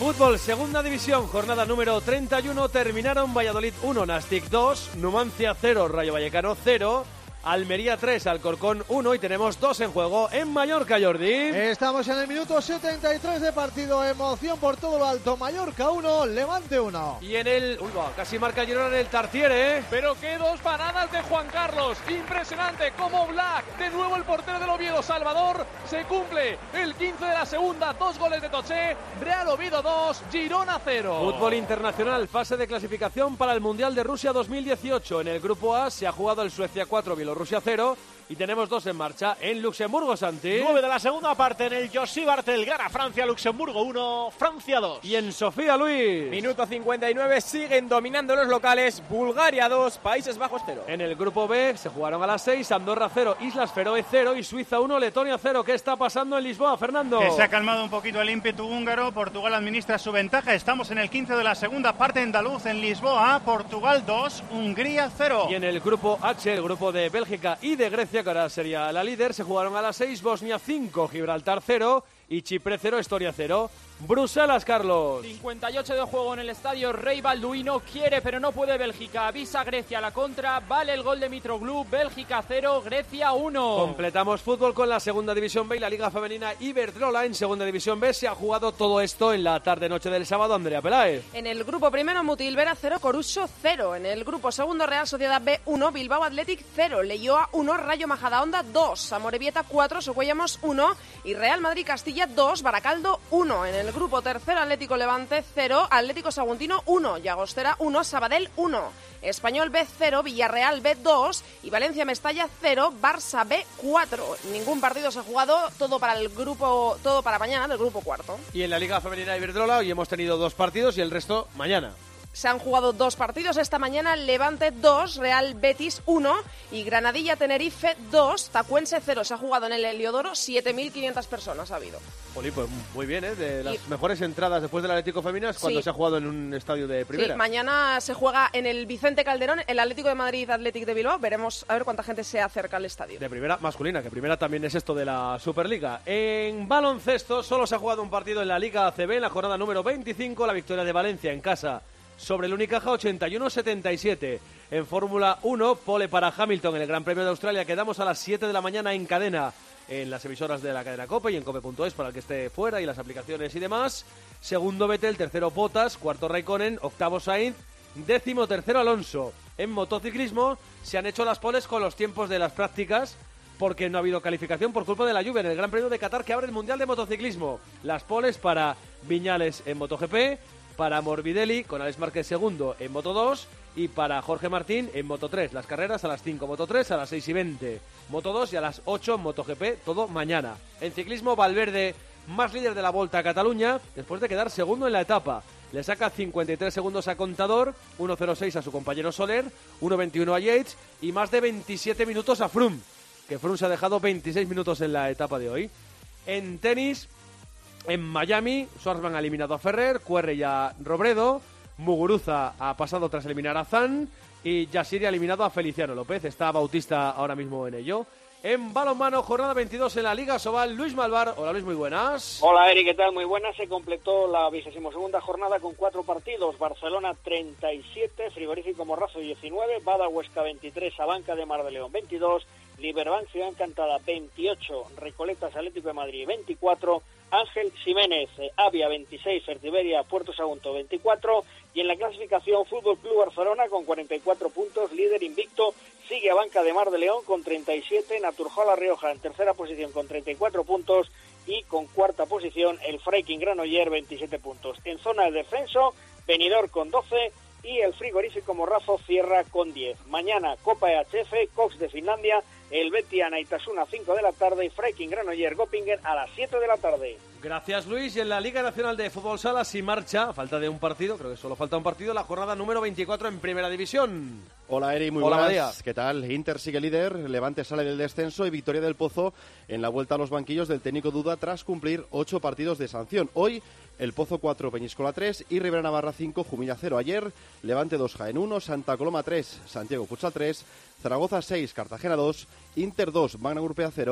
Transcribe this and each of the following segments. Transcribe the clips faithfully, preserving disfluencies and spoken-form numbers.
Fútbol, segunda división, jornada número treinta y uno, terminaron Valladolid uno, Nastic dos, Numancia cero, Rayo Vallecano cero, Almería tres, Alcorcón uno y tenemos dos en juego en Mallorca, Jordi. Estamos en el minuto setenta y tres de partido, emoción por todo lo alto, Mallorca uno, Levante uno. Y en el... Uy, va, casi marca Girona en el Tartiere, ¿eh? Pero qué dos paradas de Juan Carlos, impresionante, como Black, de nuevo el portero del Oviedo, Salvador, se cumple el quince de la segunda, dos goles de Toché, Real Oviedo dos, Girona cero. Fútbol internacional, fase de clasificación para el Mundial de Rusia dos mil dieciocho. En el grupo A se ha jugado el Suecia cuatro, Bielorrusia cero y tenemos dos en marcha en Luxemburgo, Santi. nueve de la segunda parte en el José Bartel, gana Francia, Luxemburgo uno, Francia dos. Y en Sofía, Luis. Minuto cincuenta y nueve, siguen dominando los locales, Bulgaria dos, Países Bajos cero. En el grupo B se jugaron a las seis, Andorra cero, Islas Feroe cero y Suiza uno, Letonia cero. ¿Qué está pasando en Lisboa, Fernando? Que se ha calmado un poquito el ímpetu húngaro, Portugal administra su ventaja, estamos en el quince de la segunda parte andaluz en Lisboa, Portugal dos, Hungría cero. Y en el grupo H, el grupo de Bélgica y de Grecia, que ahora sería la líder, se jugaron a las seis, Bosnia cinco, Gibraltar cero y Chipre cero, Estonia cero. Bruselas, Carlos. cincuenta y ocho de juego en el estadio Rey Balduino, quiere pero no puede Bélgica, avisa Grecia a la contra, vale el gol de Mitroglou, Bélgica cero, Grecia uno. Completamos fútbol con la segunda división B y la Liga Femenina Iberdrola. En segunda división B se ha jugado todo esto en la tarde-noche del sábado, Andrea Peláez. En el grupo primero, Mutilvera cero, Coruso cero. En el grupo segundo, Real Sociedad B uno, Bilbao Athletic cero, Leioa uno, Rayo Majadahonda dos, Amorebieta cuatro, Socuellamos uno y Real Madrid Castilla dos, Baracaldo uno. En el grupo tercero, Atlético Levante cero, Atlético Saguntino uno, Llagostera uno, Sabadell uno, Español B cero, Villarreal B dos y Valencia Mestalla cero, Barça B cuatro. Ningún partido se ha jugado, todo para el grupo, todo para mañana del grupo cuarto. Y en la Liga Femenina Iberdrola hoy hemos tenido dos partidos y el resto mañana. Se han jugado dos partidos esta mañana, Levante dos, Real Betis uno y Granadilla Tenerife dos, Tacuense cero. Se ha jugado en el Heliodoro, siete mil quinientas personas ha habido. Oli, pues muy bien, ¿eh? De las y... mejores entradas después del Atlético Femenino es cuando sí. se ha jugado en un estadio de primera. Sí, mañana se juega en el Vicente Calderón, el Atlético de Madrid, Atlético de Bilbao. Veremos a ver cuánta gente se acerca al estadio. De primera masculina, que primera también es esto de la Superliga. En baloncesto solo se ha jugado un partido en la Liga A C B en la jornada número veinticinco, la victoria de Valencia en casa sobre el Unicaja ochenta y uno setenta y siete. En Fórmula uno, pole para Hamilton en el Gran Premio de Australia. Quedamos a las siete de la mañana en cadena en las emisoras de la cadena COPE y en cope punto es para el que esté fuera y las aplicaciones y demás. Segundo Vettel, tercero Bottas, cuarto Raikkonen, octavo Sainz, décimo tercero Alonso. En motociclismo se han hecho las poles con los tiempos de las prácticas porque no ha habido calificación por culpa de la lluvia en el Gran Premio de Qatar que abre el Mundial de Motociclismo. Las poles para Viñales en MotoGP, para Morbidelli con Alex Márquez segundo en Moto dos y para Jorge Martín en Moto tres. Las carreras a las cinco Moto tres, a las seis y veinte Moto dos y a las ocho MotoGP, todo mañana. En ciclismo, Valverde, más líder de la Volta a Cataluña, después de quedar segundo en la etapa. Le saca cincuenta y tres segundos a Contador, uno cero seis a su compañero Soler, uno veintiuno a Yates y más de veintisiete minutos a Froome, que Froome se ha dejado veintiséis minutos en la etapa de hoy. En tenis, en Miami, Schwartzman ha eliminado a Ferrer, Cuerre y a Robredo, Muguruza ha pasado tras eliminar a Zan y Yassiri ha eliminado a Feliciano López. Está Bautista ahora mismo en ello. En balonmano, jornada veintidós en la Liga Sobal, Luis Malvar. Hola Luis, muy buenas. Hola Eri, ¿qué tal? Muy buenas. Se completó la vigésima segunda jornada con cuatro partidos. Barcelona treinta y siete, Frigorífico Morrazo diecinueve, Bada Huesca veintitrés, Abanca de Mar de León veintidós, Liberbank Ciudad Encantada veintiocho, Recoletas Atlético de Madrid veinticuatro, Ángel Ximénez, eh, Avia veintiséis, Fertiberia Puerto Sagunto veinticuatro y en la clasificación Fútbol Club Barcelona con cuarenta y cuatro puntos, líder invicto, sigue Abanca de Mar de León con treinta y siete, Naturjola Rioja en tercera posición con treinta y cuatro puntos y con cuarta posición el Freiking Granoller veintisiete puntos. En zona de descenso, Benidorm con doce y el Frigorífico Morrazo cierra con diez. Mañana Copa E H F, Cox de Finlandia, el Betia Naitasuna a cinco de la tarde y Freiking Granoller Göppingen a las siete de la tarde. Gracias Luis. Y en la Liga Nacional de Fútbol Sala sí marcha, a falta de un partido, creo que solo falta un partido, la jornada número veinticuatro en Primera División. Hola Eri, muy Hola, buenas. María. ¿Qué tal? Inter sigue líder, Levante sale del descenso y victoria del Pozo en la vuelta a los banquillos del técnico Duda tras cumplir ocho partidos de sanción. Hoy el Pozo cuatro, Peñíscola tres y Ribera Navarra cinco, Jumilla cero. Ayer Levante dos, Jaén uno, Santa Coloma tres, Santiago Futsal tres, Zaragoza seis, Cartagena dos, Inter dos, Magna Grupea cero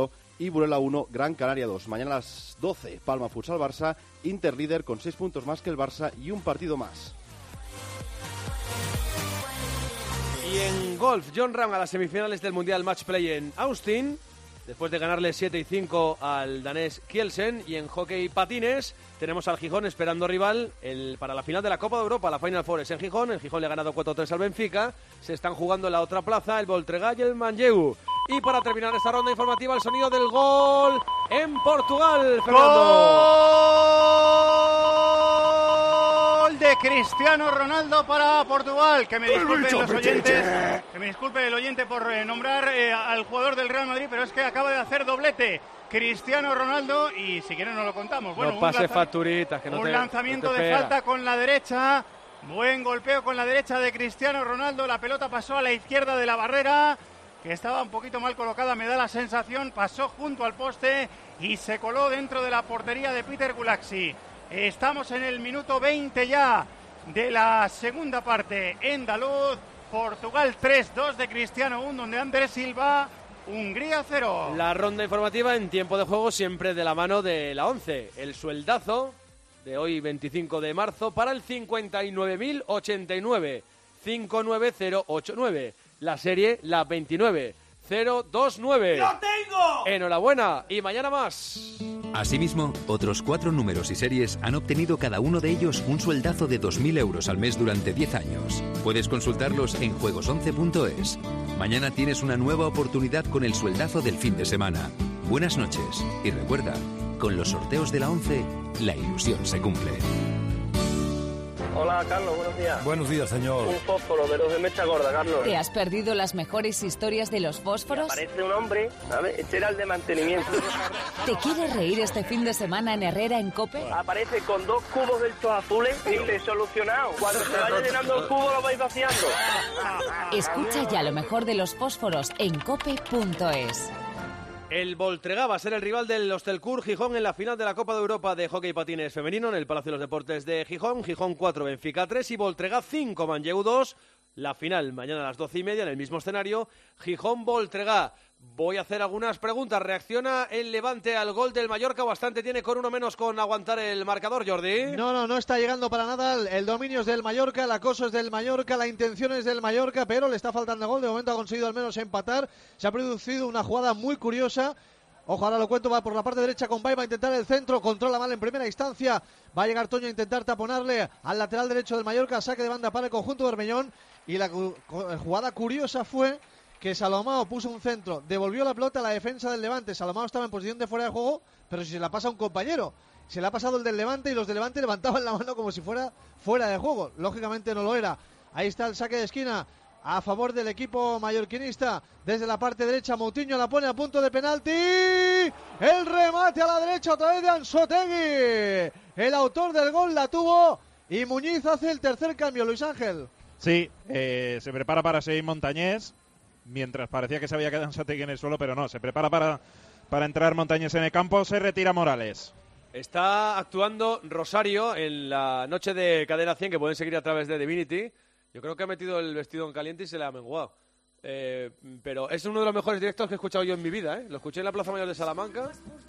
y Burela uno, Gran Canaria dos. Mañana a las doce, Palma Futsal Barça, Inter líder con seis puntos más que el Barça y un partido más. Y en golf, John Ram a las semifinales del Mundial Match Play en Austin, después de ganarle siete y cinco al danés Kielsen. Y en hockey patines tenemos al Gijón esperando rival el, para la final de la Copa de Europa, la Final Four es en Gijón. El Gijón le ha ganado cuatro tres al Benfica. Se están jugando en la otra plaza el Voltregá y el Manlleu. Y para terminar esta ronda informativa, el sonido del gol en Portugal, Fernando. Gol de Cristiano Ronaldo para Portugal. Que me disculpen los oyentes, que me disculpe el oyente por eh, nombrar eh, al jugador del Real Madrid, pero es que acaba de hacer doblete Cristiano Ronaldo y si quieren nos lo contamos. Bueno, no pase un lanza- facturitas, que no un te, lanzamiento no te de pega. falta con la derecha. Buen golpeo con la derecha de Cristiano Ronaldo. La pelota pasó a la izquierda de la barrera, que estaba un poquito mal colocada, me da la sensación. Pasó junto al poste y se coló dentro de la portería de Peter Gulaxi. Estamos en el minuto veinte ya de la segunda parte. Andaluz, Portugal tres dos de Cristiano uno, donde Ander Silva, Hungría cero. La ronda informativa en tiempo de juego siempre de la mano de la once. El sueldazo de hoy veinticinco de marzo para el cincuenta y nueve mil ochenta y nueve, cinco nueve cero ocho nueve. La serie la veintinueve cero dos nueve. ¡Lo tengo! Enhorabuena y mañana más. Asimismo, otros cuatro números y series han obtenido cada uno de ellos un sueldazo de dos mil euros al mes durante diez años. Puedes consultarlos en juegos once punto es. Mañana tienes una nueva oportunidad con el sueldazo del fin de semana. Buenas noches y recuerda, con los sorteos de la once, la ilusión se cumple. Hola, Carlos, buenos días. Buenos días, señor. Un fósforo de los de mecha gorda, Carlos. ¿Te has perdido las mejores historias de los fósforos? Aparece un hombre, ¿sabes? Este era el de mantenimiento. ¿Te quieres reír este fin de semana en Herrera en COPE? Aparece con dos cubos de estos azules y dice, solucionado. Cuando se vaya llenando el cubo lo vais vaciando. Escucha ya lo mejor de los fósforos en cope punto es. El Voltregá va a ser el rival del Hostelcur Gijón en la final de la Copa de Europa de Hockey Patines Femenino en el Palacio de los Deportes de Gijón. Gijón cuatro, Benfica tres y Voltregá cinco, Manlleu dos. La final mañana a las doce y media en el mismo escenario. Gijón-Voltregá. Voy a hacer algunas preguntas. ¿Reacciona el Levante al gol del Mallorca? Bastante tiene con uno menos con aguantar el marcador, Jordi. No, no, no está llegando para nada. El dominio es del Mallorca, el acoso es del Mallorca, la intención es del Mallorca, pero le está faltando gol. De momento ha conseguido al menos empatar. Se ha producido una jugada muy curiosa. Ojo, ahora lo cuento, va por la parte derecha con Bay, va a intentar el centro, controla mal en primera instancia. Va a llegar Toño a intentar taponarle al lateral derecho del Mallorca, saque de banda para el conjunto bermeñón. Y la jugada curiosa fue que Salomao puso un centro, devolvió la pelota a la defensa del Levante. Salomao estaba en posición de fuera de juego, pero si se la pasa a un compañero, se la ha pasado el del Levante y los del Levante levantaban la mano como si fuera fuera de juego. Lógicamente no lo era. Ahí está el saque de esquina a favor del equipo mallorquinista. Desde la parte derecha, Moutinho la pone a punto de penalti. El remate a la derecha otra vez de Anzotegui. El autor del gol la tuvo y Muñiz hace el tercer cambio, Luis Ángel. Sí, eh, se prepara para seguir Montañés, mientras parecía que se había quedado Anzotegui en el suelo, pero no, se prepara para, para entrar Montañés en el campo, se retira Morales. Está actuando Rosario en la noche de Cadena cien, que pueden seguir a través de Divinity. Yo creo que ha metido el vestido en caliente y se le ha menguado. Eh, pero es uno de los mejores directos que he escuchado yo en mi vida, ¿eh? Lo escuché en la Plaza Mayor de Salamanca.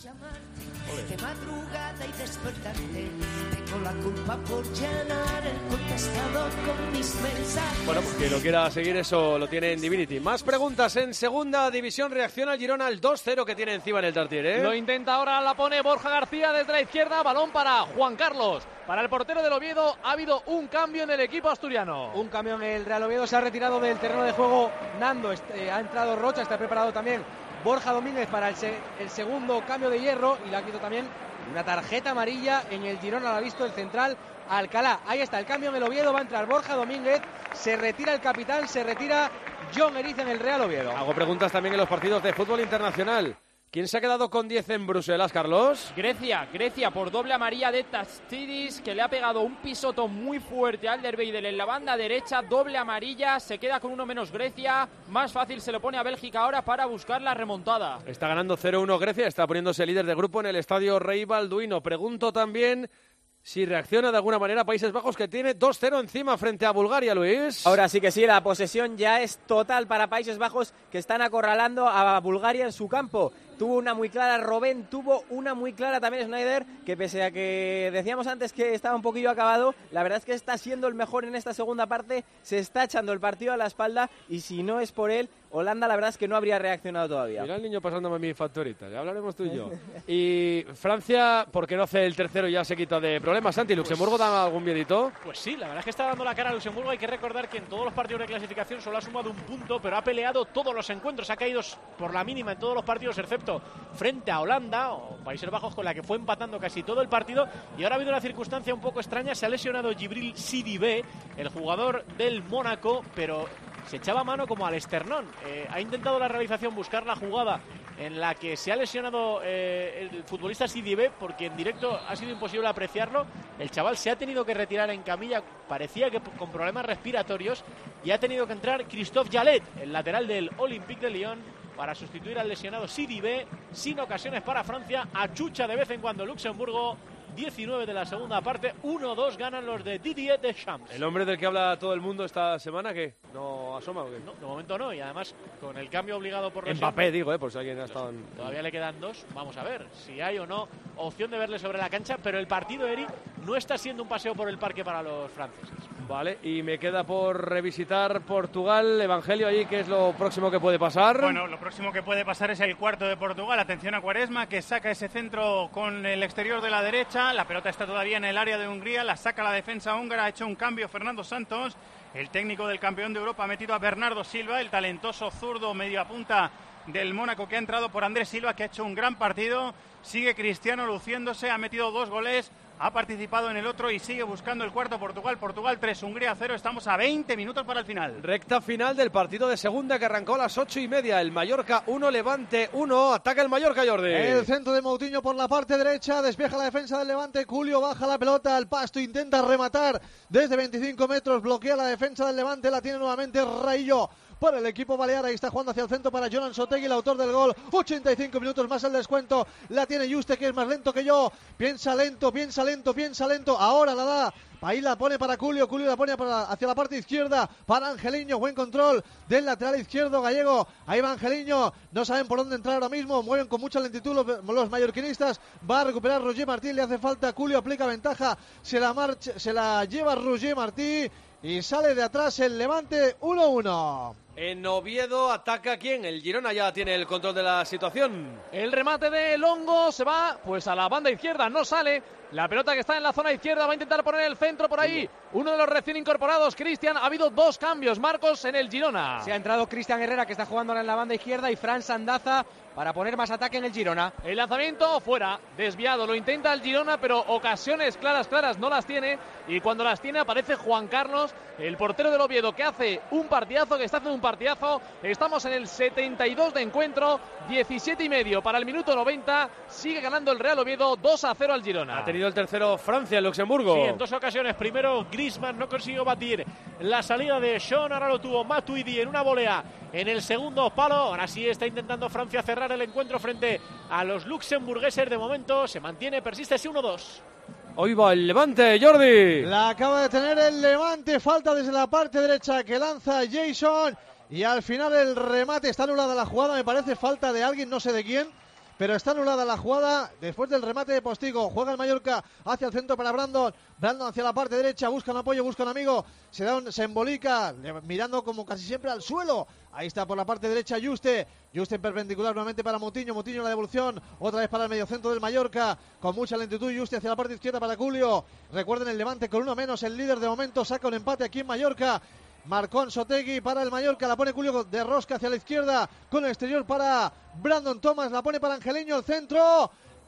De madrugada y despertarte, tengo la culpa por llenar el contestador con mis mensajes. Bueno, pues que lo quiera seguir, eso lo tiene en Divinity. Más preguntas en segunda división. Reacciona el Girona al dos cero que tiene encima en el Tartier, ¿eh? Lo intenta ahora, la pone Borja García desde la izquierda. Balón para Juan Carlos. Para el portero del Oviedo ha habido un cambio en el equipo asturiano. Un cambio en el Real Oviedo, se ha retirado del terreno de juego Nando, este, ha entrado Rocha, está preparado también Borja Domínguez para el, se, el segundo cambio de hierro y le ha quitado también una tarjeta amarilla en el Girona, la ha visto el central Alcalá. Ahí está el cambio en el Oviedo, va a entrar Borja Domínguez, se retira el capitán, se retira John Eriz en el Real Oviedo. Hago preguntas también en los partidos de fútbol internacional. ¿Quién se ha quedado con diez en Bruselas, Carlos? Grecia, Grecia por doble amarilla de Tastidis, que le ha pegado un pisotón muy fuerte al Alderweireld en la banda derecha, doble amarilla, se queda con uno menos Grecia, más fácil se lo pone a Bélgica ahora para buscar la remontada. Está ganando cero uno Grecia, está poniéndose líder de grupo en el estadio Rey Balduino. Pregunto también si reacciona de alguna manera Países Bajos, que tiene dos cero encima frente a Bulgaria, Luis. Ahora sí que sí, la posesión ya es total para Países Bajos, que están acorralando a Bulgaria en su campo. tuvo una muy clara, Robben tuvo una muy clara también, Sneijder, que pese a que decíamos antes que estaba un poquillo acabado, la verdad es que está siendo el mejor en esta segunda parte, se está echando el partido a la espalda y si no es por él, Holanda la verdad es que no habría reaccionado todavía. Mira el niño pasándome mi factorita, ya hablaremos tú y yo. Y Francia, ¿por qué no hace el tercero y ya se quita de problemas? Santi, ¿Luxemburgo Pues, da algún miedito? Pues sí, la verdad es que está dando la cara a Luxemburgo. Hay que recordar que en todos los partidos de clasificación solo ha sumado un punto, pero ha peleado todos los encuentros, ha caído por la mínima en todos los partidos, excepto frente a Holanda o Países Bajos, con la que fue empatando casi todo el partido. Y ahora ha habido una circunstancia un poco extraña, se ha lesionado Djibril Sidibé, el jugador del Mónaco, pero se echaba mano como al esternón. Eh, ha intentado la realización buscar la jugada en la que se ha lesionado eh, el futbolista Sidibé, porque en directo ha sido imposible apreciarlo. El chaval se ha tenido que retirar en camilla, parecía que con problemas respiratorios, y ha tenido que entrar Christophe Jallet, el lateral del Olympique de Lyon, para sustituir al lesionado Sidibé. Sin ocasiones para Francia, achucha de vez en cuando Luxemburgo. diecinueve de la segunda parte, uno dos ganan los de Didier Deschamps. ¿El hombre del que habla todo el mundo esta semana qué? ¿No asoma o qué? No, de momento no, y además con el cambio obligado por lesión, Mbappé, digo, eh, por si alguien ha estado en... Todavía le quedan dos, vamos a ver si hay o no opción de verle sobre la cancha, pero el partido, Eri, no está siendo un paseo por el parque para los franceses. Vale, y me queda por revisitar Portugal, Evangelio, ahí, ¿qué es lo próximo que puede pasar? Bueno, lo próximo que puede pasar es el cuarto de Portugal. Atención a Quaresma, que saca ese centro con el exterior de la derecha. La pelota está todavía en el área de Hungría, la saca la defensa húngara, ha hecho un cambio Fernando Santos. El técnico del campeón de Europa ha metido a Bernardo Silva, el talentoso zurdo media punta del Mónaco, que ha entrado por Andrés Silva, que ha hecho un gran partido. Sigue Cristiano luciéndose, ha metido dos goles, ha participado en el otro y sigue buscando el cuarto. Portugal, Portugal tres, Hungría cero. Estamos a veinte minutos para el final. Recta final del partido de segunda que arrancó a las ocho y media. El Mallorca uno, Levante uno. Ataca el Mallorca, Jordi. El centro de Moutinho por la parte derecha, despeja la defensa del Levante. Julio baja la pelota al pasto, intenta rematar desde veinticinco metros, bloquea la defensa del Levante, la tiene nuevamente Raillo para el equipo balear. Ahí está jugando hacia el centro para Jonan Sotegui, el autor del gol. ochenta y cinco minutos más el descuento. La tiene Juste, que es más lento que yo. Piensa lento, piensa lento, piensa lento. Ahora la da. Ahí la pone para Julio. Julio la pone para, hacia la parte izquierda para Angeliño. Buen control del lateral izquierdo gallego. Ahí va Angeliño. No saben por dónde entrar ahora mismo. Mueven con mucha lentitud los, los mallorquinistas. Va a recuperar Roger Martí. Le hace falta. Julio aplica ventaja. Se la, marcha, se la lleva Roger Martí. Y sale de atrás el Levante uno uno. En Oviedo ataca quién, el Girona ya tiene el control de la situación. El remate de Longo se va pues a la banda izquierda, no sale. La pelota que está en la zona izquierda va a intentar poner el centro por ahí. Uno de los recién incorporados, Cristian. Ha habido dos cambios, Marcos, en el Girona. Se ha entrado Cristian Herrera, que está jugando ahora en la banda izquierda, y Fran Sandaza para poner más ataque en el Girona. El lanzamiento fuera, desviado. Lo intenta el Girona, pero ocasiones claras, claras no las tiene. Y cuando las tiene aparece Juan Carlos, el portero del Oviedo, que hace un partidazo, que está haciendo un partidazo. Estamos en el setenta y dos de encuentro, diecisiete y medio para el minuto noventa. Sigue ganando el Real Oviedo dos a cero al Girona. Ha tenido el tercero Francia, en Luxemburgo. Sí, en dos ocasiones. Primero Griezmann no consiguió batir la salida de Sean, ahora lo tuvo Matuidi en una volea en el segundo palo. Ahora sí está intentando Francia cerrar el encuentro frente a los luxemburgueses. De momento se mantiene, persiste ese uno dos. Hoy va el Levante, Jordi. La acaba de tener el Levante, falta desde la parte derecha que lanza Jason. Y al final el remate, está anulada la jugada, me parece falta de alguien, no sé de quién. Pero está anulada la jugada después del remate de Postigo. Juega el Mallorca hacia el centro para Brandon. Brandon hacia la parte derecha, busca un apoyo, busca un amigo. Se da un, se embolica, mirando como casi siempre al suelo. Ahí está por la parte derecha Juste. Juste en perpendicular nuevamente para Moutinho. Moutinho la devolución, otra vez para el mediocentro del Mallorca. Con mucha lentitud, Juste hacia la parte izquierda para Julio. Recuerden, el Levante con uno menos, el líder de momento saca un empate aquí en Mallorca. Marcón Sotegui para el Mallorca, la pone Julio de rosca hacia la izquierda, con el exterior para Brandon Thomas, la pone para Angeliño, el centro,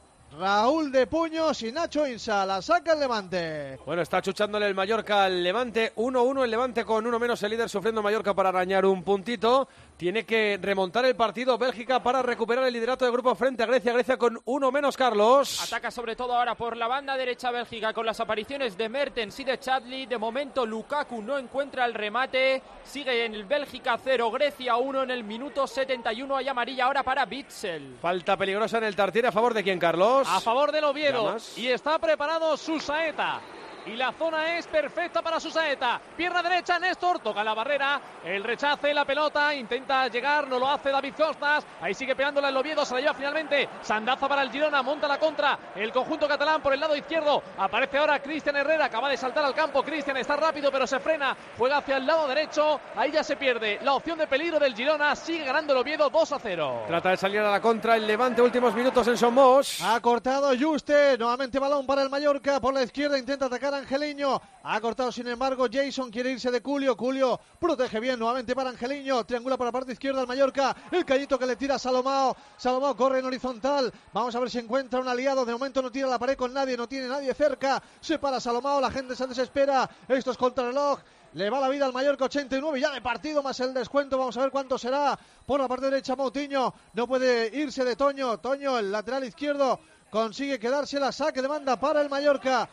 Raúl de Puños y Nacho Insa, la saca el Levante. Bueno, está chuchándole el Mallorca al Levante, uno uno, el Levante con uno menos, el líder sufriendo Mallorca para arañar un puntito. Tiene que remontar el partido Bélgica para recuperar el liderato del grupo frente a Grecia. Grecia con uno menos, Carlos. Ataca sobre todo ahora por la banda derecha Bélgica con las apariciones de Mertens y de Chadli. De momento Lukaku no encuentra el remate. Sigue en el Bélgica cero, Grecia uno en el minuto setenta y uno. Hay amarilla ahora para Witsel. Falta peligrosa en el Tartiere, ¿a favor de quién, Carlos? A favor del Oviedo. ¿Llamas? Y está preparado Susaeta. y la zona es perfecta para Susaeta. Pierna derecha, Néstor, toca la barrera, el rechace, la pelota, intenta llegar, no lo hace David Costas, ahí sigue pegándola el Oviedo, se la lleva finalmente Sandaza para el Girona, monta la contra, el conjunto catalán por el lado izquierdo, aparece ahora Cristian Herrera, acaba de saltar al campo, Cristian está rápido pero se frena, juega hacia el lado derecho, ahí ya se pierde la opción de peligro del Girona, sigue ganando el Oviedo dos a cero. Trata de salir a la contra el Levante, últimos minutos en Somos. Ha cortado Juste, nuevamente balón para el Mallorca, por la izquierda intenta atacar a Angeliño, ha cortado sin embargo Jason, quiere irse de Culio, Culio protege bien, nuevamente para Angeliño, triangula por la parte izquierda al Mallorca, el callito que le tira a Salomao, Salomao corre en horizontal, vamos a ver si encuentra un aliado, de momento no tira la pared con nadie, no tiene nadie cerca, se para Salomao, la gente se desespera, esto es contrarreloj. Le va la vida al Mallorca, ochenta y nueve ya de partido, más el descuento. Vamos a ver cuánto será. Por la parte derecha, Moutinho. No puede irse de Toño. Toño, el lateral izquierdo, consigue quedársela. Saque de banda para el Mallorca.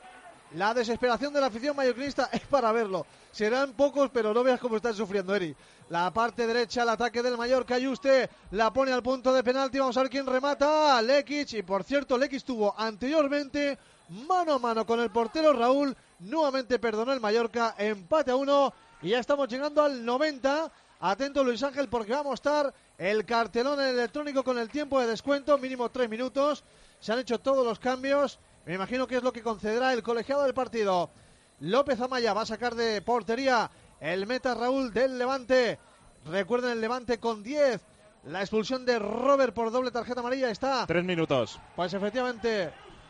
La desesperación de la afición mallorquinista es para verlo. Serán pocos, pero no veas cómo están sufriendo, Eri. La parte derecha, el ataque del Mallorca. Y usted la pone al punto de penalti. Vamos a ver quién remata. Lekic. Y por cierto, Lekic tuvo anteriormente mano a mano con el portero Raúl. Nuevamente perdonó el Mallorca, empate a uno y ya estamos llegando al noventa. Atento Luis Ángel porque va a mostrar el cartelón electrónico con el tiempo de descuento, mínimo tres minutos. Se han hecho todos los cambios, me imagino que es lo que concederá el colegiado del partido. López Amaya va a sacar de portería el meta Raúl del Levante. Recuerden el Levante con diez. La expulsión de Robert por doble tarjeta amarilla está. Tres minutos. Pues efectivamente,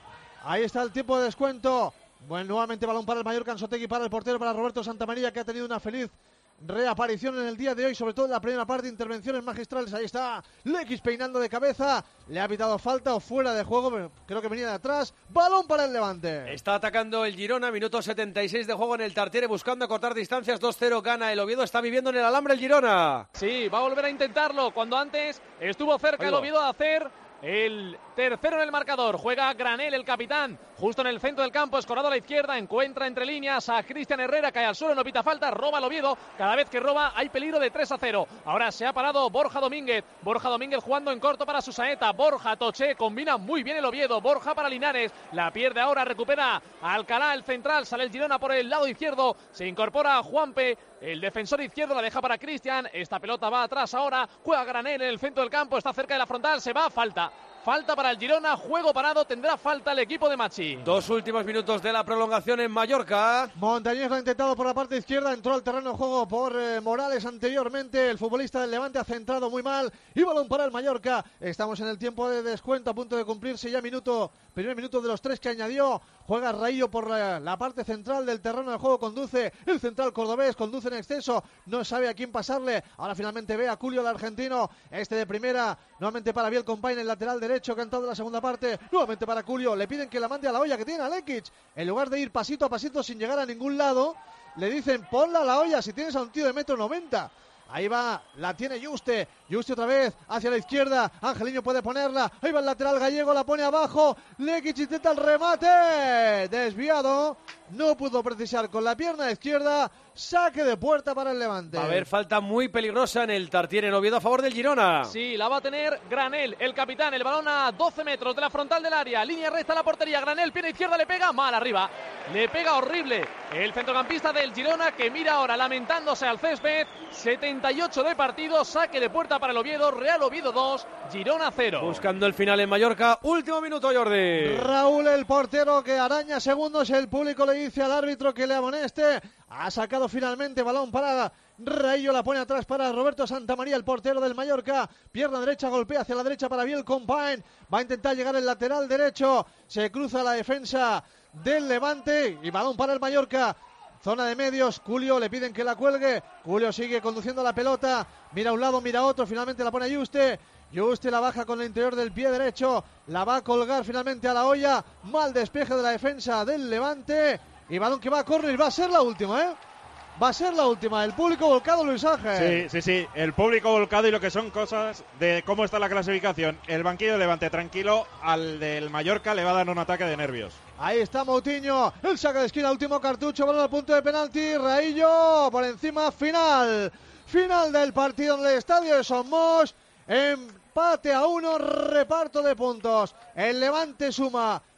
ahí está el tiempo de descuento. Bueno, nuevamente balón para el Mallorca, Anzotegui para el portero, para Roberto Santamaría, que ha tenido una feliz reaparición en el día de hoy, sobre todo en la primera parte, intervenciones magistrales. Ahí está Lekic peinando de cabeza, le ha pitado falta o fuera de juego, pero creo que venía de atrás. Balón para el Levante. Está atacando el Girona, minuto setenta y seis de juego en el Tartiere, buscando acortar distancias. Dos cero gana el Oviedo, está viviendo en el alambre el Girona. Sí, va a volver a intentarlo, cuando antes estuvo cerca el Oviedo de hacer el tercero en el marcador. Juega Granel, el capitán, justo en el centro del campo, escorado a la izquierda, encuentra entre líneas a Cristian Herrera, cae al suelo, no pita falta, roba el Oviedo. Cada vez que roba hay peligro de tres a cero. Ahora se ha parado Borja Domínguez, Borja Domínguez jugando en corto para Susaeta, Borja, Toché, combina muy bien el Oviedo, Borja para Linares, la pierde ahora, recupera a Alcalá, el central, sale el Girona por el lado izquierdo, se incorpora Juanpe, el defensor izquierdo, la deja para Cristian, esta pelota va atrás ahora, juega Granel en el centro del campo, está cerca de la frontal, se va, falta. Falta para el Girona, juego parado, tendrá falta el equipo de Machi. Dos últimos minutos de la prolongación en Mallorca. Montañés lo ha intentado por la parte izquierda, entró al terreno de juego por eh, Morales anteriormente. El futbolista del Levante ha centrado muy mal y balón para el Mallorca. Estamos en el tiempo de descuento, a punto de cumplirse ya minuto, primer minuto de los tres que añadió. Juega Raillo por la, la parte central del terreno de juego, conduce el central cordobés, conduce en exceso, no sabe a quién pasarle. Ahora finalmente ve a Culio, el argentino, este de primera, nuevamente para Biel Compain, el lateral derecho que ha entrado en la segunda parte, nuevamente para Culio, le piden que la mande a la olla que tiene a Lekic, en lugar de ir pasito a pasito sin llegar a ningún lado, le dicen ponla a la olla si tienes a un tío de metro noventa. Ahí va, la tiene Juste, Juste otra vez, hacia la izquierda, Angeliño puede ponerla, ahí va el lateral gallego, la pone abajo, Lekic intenta el remate, desviado, no pudo precisar con la pierna izquierda, saque de puerta para el Levante. Va a haber falta muy peligrosa en el Tartiere en Oviedo a favor del Girona. Sí, la va a tener Granel, el capitán, el balón a doce metros de la frontal del área, línea recta a la portería, Granel, pierna izquierda, le pega mal arriba, le pega horrible el centrocampista del Girona que mira ahora lamentándose al césped, setenta y ocho de partido, saque de puerta para el Oviedo, Real Oviedo dos, Girona cero. Buscando el final en Mallorca, último minuto Jordi. Raúl el portero que araña segundos, el público le dice al árbitro que le amoneste, ha sacado finalmente balón para Raillo, la pone atrás para Roberto Santamaría, el portero del Mallorca, pierna derecha, golpea hacia la derecha para Biel Compain, va a intentar llegar el lateral derecho, se cruza la defensa del Levante y balón para el Mallorca. Zona de medios, Culio, le piden que la cuelgue, Culio sigue conduciendo la pelota, mira a un lado, mira a otro, finalmente la pone Juste, Juste la baja con el interior del pie derecho, la va a colgar finalmente a la olla, mal despeje de la defensa del Levante, y balón que va a córner, va a ser la última, ¿eh? Va a ser la última, el público volcado, Luis Ángel. Sí, sí, sí, el público volcado y lo que son cosas de cómo está la clasificación. El banquillo de Levante tranquilo, al del Mallorca le va a dar un ataque de nervios. Ahí está Moutinho, el saca de esquina, último cartucho, balón al punto de penalti, Raillo por encima, final. Final del partido en el estadio de Somos, empate a uno, reparto de puntos. El Levante suma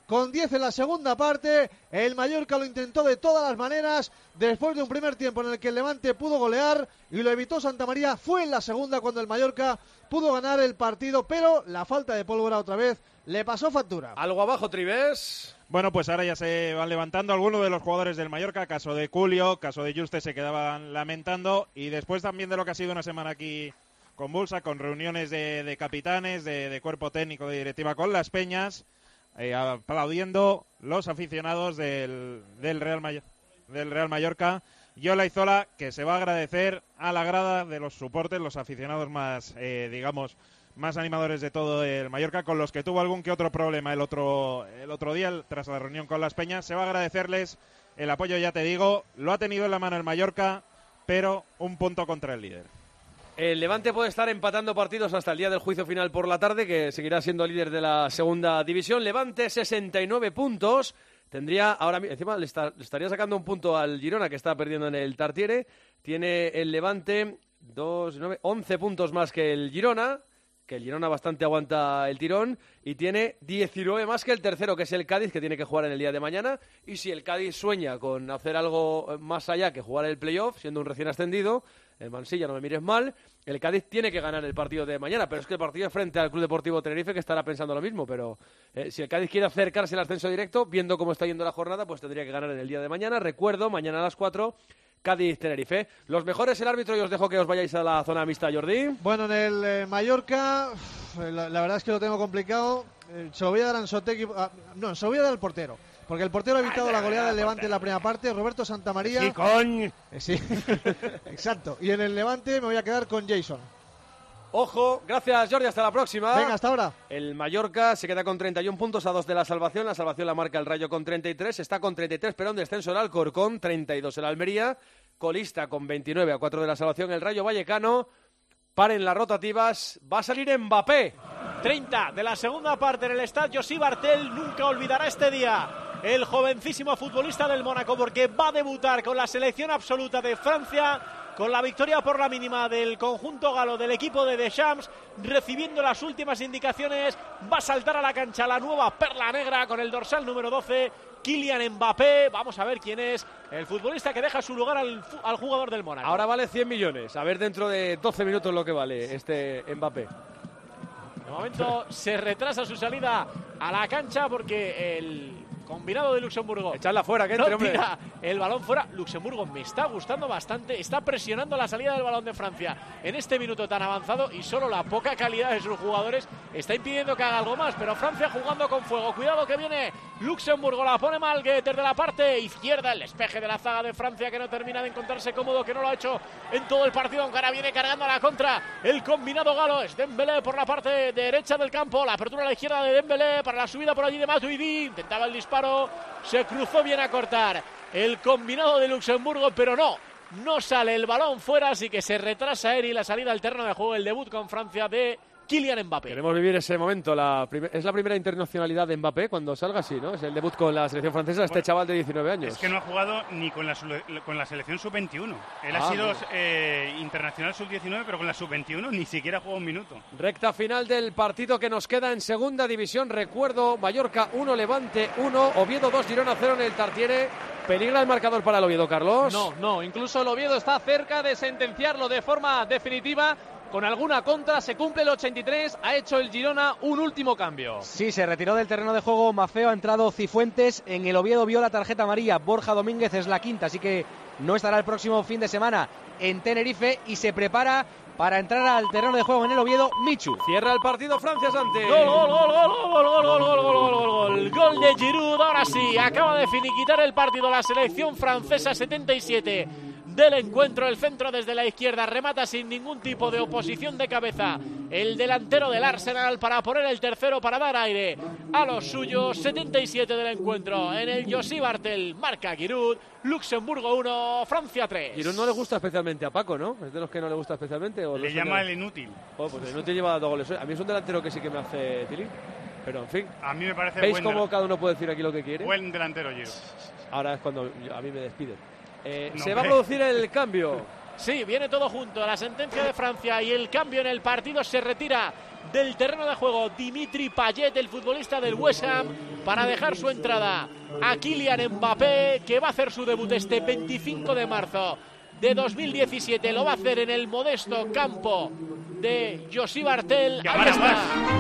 con diez en la segunda parte. El Mallorca lo intentó de todas las maneras, después de un primer tiempo en el que el Levante pudo golear y lo evitó Santamaría. Fue en la segunda cuando el Mallorca pudo ganar el partido, pero la falta de pólvora otra vez le pasó factura. Algo abajo, Tribés. Bueno, pues ahora ya se van levantando algunos de los jugadores del Mallorca, caso de Julio, caso de Juste, se quedaban lamentando, y después también de lo que ha sido una semana aquí convulsa, con reuniones de, de capitanes, de, de cuerpo técnico, de directiva con las peñas, eh, aplaudiendo los aficionados del, del, Real May- del Real Mallorca. Yola Izola, que se va a agradecer a la grada de los soportes, los aficionados más, eh, digamos, más animadores de todo el Mallorca, con los que tuvo algún que otro problema el otro, el otro día, tras la reunión con las peñas. Se va a agradecerles el apoyo, ya te digo, lo ha tenido en la mano el Mallorca, pero un punto contra el líder. El Levante puede estar empatando partidos hasta el día del juicio final por la tarde, que seguirá siendo líder de la segunda división. Levante, sesenta y nueve puntos. Tendría ahora encima le, está, le estaría sacando un punto al Girona, que está perdiendo en el Tartiere. Tiene el Levante dos, nueve, once puntos más que el Girona, que el Girona bastante aguanta el tirón, y tiene diecinueve más que el tercero, que es el Cádiz, que tiene que jugar en el día de mañana. Y si el Cádiz sueña con hacer algo más allá que jugar el playoff, siendo un recién ascendido, el Mansilla, no me mires mal, el Cádiz tiene que ganar el partido de mañana, pero es que el partido es frente al Club Deportivo Tenerife, que estará pensando lo mismo, pero eh, si el Cádiz quiere acercarse al ascenso directo, viendo cómo está yendo la jornada, pues tendría que ganar en el día de mañana. Recuerdo, mañana a las cuatro, Cádiz-Tenerife. Los mejores el árbitro, y os dejo que os vayáis a la zona mixta, Jordi. Bueno, en el eh, Mallorca, la, la verdad es que lo tengo complicado. Eh, se lo voy a dar a Ansotegui, ah, no, se lo voy a dar al portero, porque el portero ha evitado la goleada del Levante en la primera parte, Roberto Santamaría. Sí, coño. Eh, sí, exacto. Y en el Levante me voy a quedar con Jason. Ojo, gracias Jordi, hasta la próxima. Venga, hasta ahora. El Mallorca se queda con treinta y un puntos, a dos de la salvación. La salvación la marca el Rayo con treinta y tres. Está con treinta y tres, pero en descenso el Alcorcón, treinta y dos el Almería. Colista con veintinueve, a cuatro de la salvación el Rayo Vallecano. Paren las rotativas, va a salir Mbappé. treinta de la segunda parte en el estadio José Bartel. Nunca olvidará este día el jovencísimo futbolista del Mónaco, porque va a debutar con la selección absoluta de Francia, con la victoria por la mínima del conjunto galo del equipo de Deschamps, recibiendo las últimas indicaciones. Va a saltar a la cancha la nueva perla negra con el dorsal número doce, Kylian Mbappé. Vamos a ver quién es el futbolista que deja su lugar al, al jugador del Mónaco. Ahora vale cien millones, a ver dentro de doce minutos lo que vale este Mbappé. De momento se retrasa su salida a la cancha porque el combinado de Luxemburgo, echarla fuera, que entre, no hombre. Tira el balón fuera. Luxemburgo me está gustando bastante, está presionando la salida del balón de Francia en este minuto tan avanzado, y solo la poca calidad de sus jugadores está impidiendo que haga algo más. Pero Francia jugando con fuego, cuidado que viene Luxemburgo, la pone mal desde la parte izquierda, el despeje de la zaga de Francia, que no termina de encontrarse cómodo, que no lo ha hecho en todo el partido, aunque ahora viene cargando a la contra el combinado galo. Es Dembélé por la parte derecha del campo, la apertura a la izquierda de Dembélé para la subida por allí de Matuidi, intentaba el disparo, se cruzó bien a cortar el combinado de Luxemburgo, pero no, no sale el balón fuera, así que se retrasa Eri la salida al terreno de juego, el debut con Francia de Kylian Mbappé. Queremos vivir ese momento. La prim- es la primera internacionalidad de Mbappé cuando salga así, ¿no? Es el debut con la selección francesa, este Bueno, chaval de diecinueve años. Es que no ha jugado ni con la, con la selección sub veintiuno. Él Ah, ha sido bueno. eh, internacional sub diecinueve, pero con la sub veintiuno ni siquiera jugó un minuto. Recta final del partido que nos queda en segunda división. Recuerdo, Mallorca uno, Levante uno, Oviedo dos, Girona cero en el Tartiere. ¿Peligra el marcador para el Oviedo, Carlos? No, no, incluso el Oviedo está cerca de sentenciarlo de forma definitiva. Con alguna contra, se cumple el ochenta y tres, ha hecho el Girona un último cambio. Sí, se retiró del terreno de juego Mafeo, ha entrado Cifuentes, en el Oviedo vio la tarjeta amarilla, Borja Domínguez es la quinta, así que no estará el próximo fin de semana en Tenerife, y se prepara para entrar al terreno de juego en el Oviedo Michu. Cierra el partido Francia Sante. Gol, gol, gol, gol, gol, gol, gol, gol, gol, gol, gol, gol de Giroud. Ahora sí, acaba de finiquitar el partido la selección francesa. Setenta y siete del encuentro, el centro desde la izquierda, remata sin ningún tipo de oposición de cabeza el delantero del Arsenal para poner el tercero, para dar aire a los suyos. Setenta y siete del encuentro en el José Bartel, marca Giroud. Luxemburgo uno, Francia tres. Giroud no le gusta especialmente a Paco, ¿no? ¿Es de los que no le gusta especialmente? ¿O Le los llama que- el inútil. Oh, pues el inútil lleva dos goles. A mí es un delantero que sí que me hace tilín. Pero en fin. A mí me parece ¿Veis buen, cómo del- cada uno puede decir aquí lo que quiere? buen delantero Giroud. Ahora es cuando yo- a mí me despiden. Eh, No, se va a hombre. producir el cambio. Sí, viene todo junto, la sentencia de Francia y el cambio en el partido. Se retira del terreno de juego Dimitri Payet, el futbolista del West Ham, para dejar su entrada a Kylian Mbappé, que va a hacer su debut este veinticinco de marzo de dos mil diecisiete. Lo va a hacer en el modesto campo de José Bartel. Ahí está,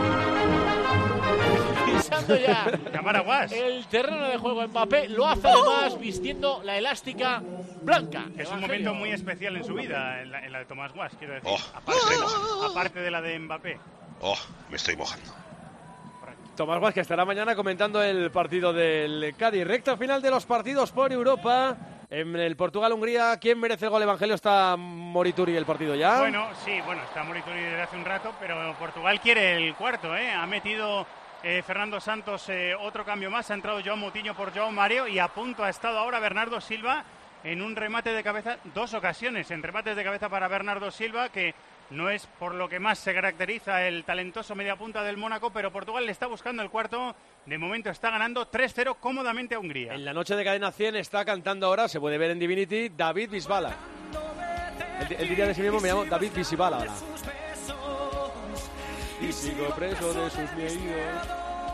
pisando ya el terreno de juego. Mbappé lo hace además vistiendo la elástica blanca. Es un momento muy especial en su vida, en la, en la de Tomás Guas, quiero decir, oh. aparte, aparte de la de Mbappé. Oh, me estoy mojando. Tomás Guas, que estará mañana comentando el partido del Cádiz. Recta final de los partidos por Europa. En el Portugal-Hungría, ¿quién merece el gol? Evangelio, ¿está Morituri el partido ya? Bueno, sí, bueno, está Morituri desde hace un rato, pero Portugal quiere el cuarto, ¿eh? Ha metido eh, Fernando Santos eh, otro cambio más, ha entrado João Moutinho por João Mario y a punto ha estado ahora Bernardo Silva en un remate de cabeza, dos ocasiones en remates de cabeza para Bernardo Silva, que no es por lo que más se caracteriza el talentoso mediapunta del Mónaco, pero Portugal le está buscando el cuarto. De momento está ganando tres cero cómodamente a Hungría. En la noche de Cadena cien está cantando ahora, se puede ver en Divinity, David Bisbal. Él, él diría de sí mismo, me llamo David Bisbal ahora. Y sigo preso de sus miedos.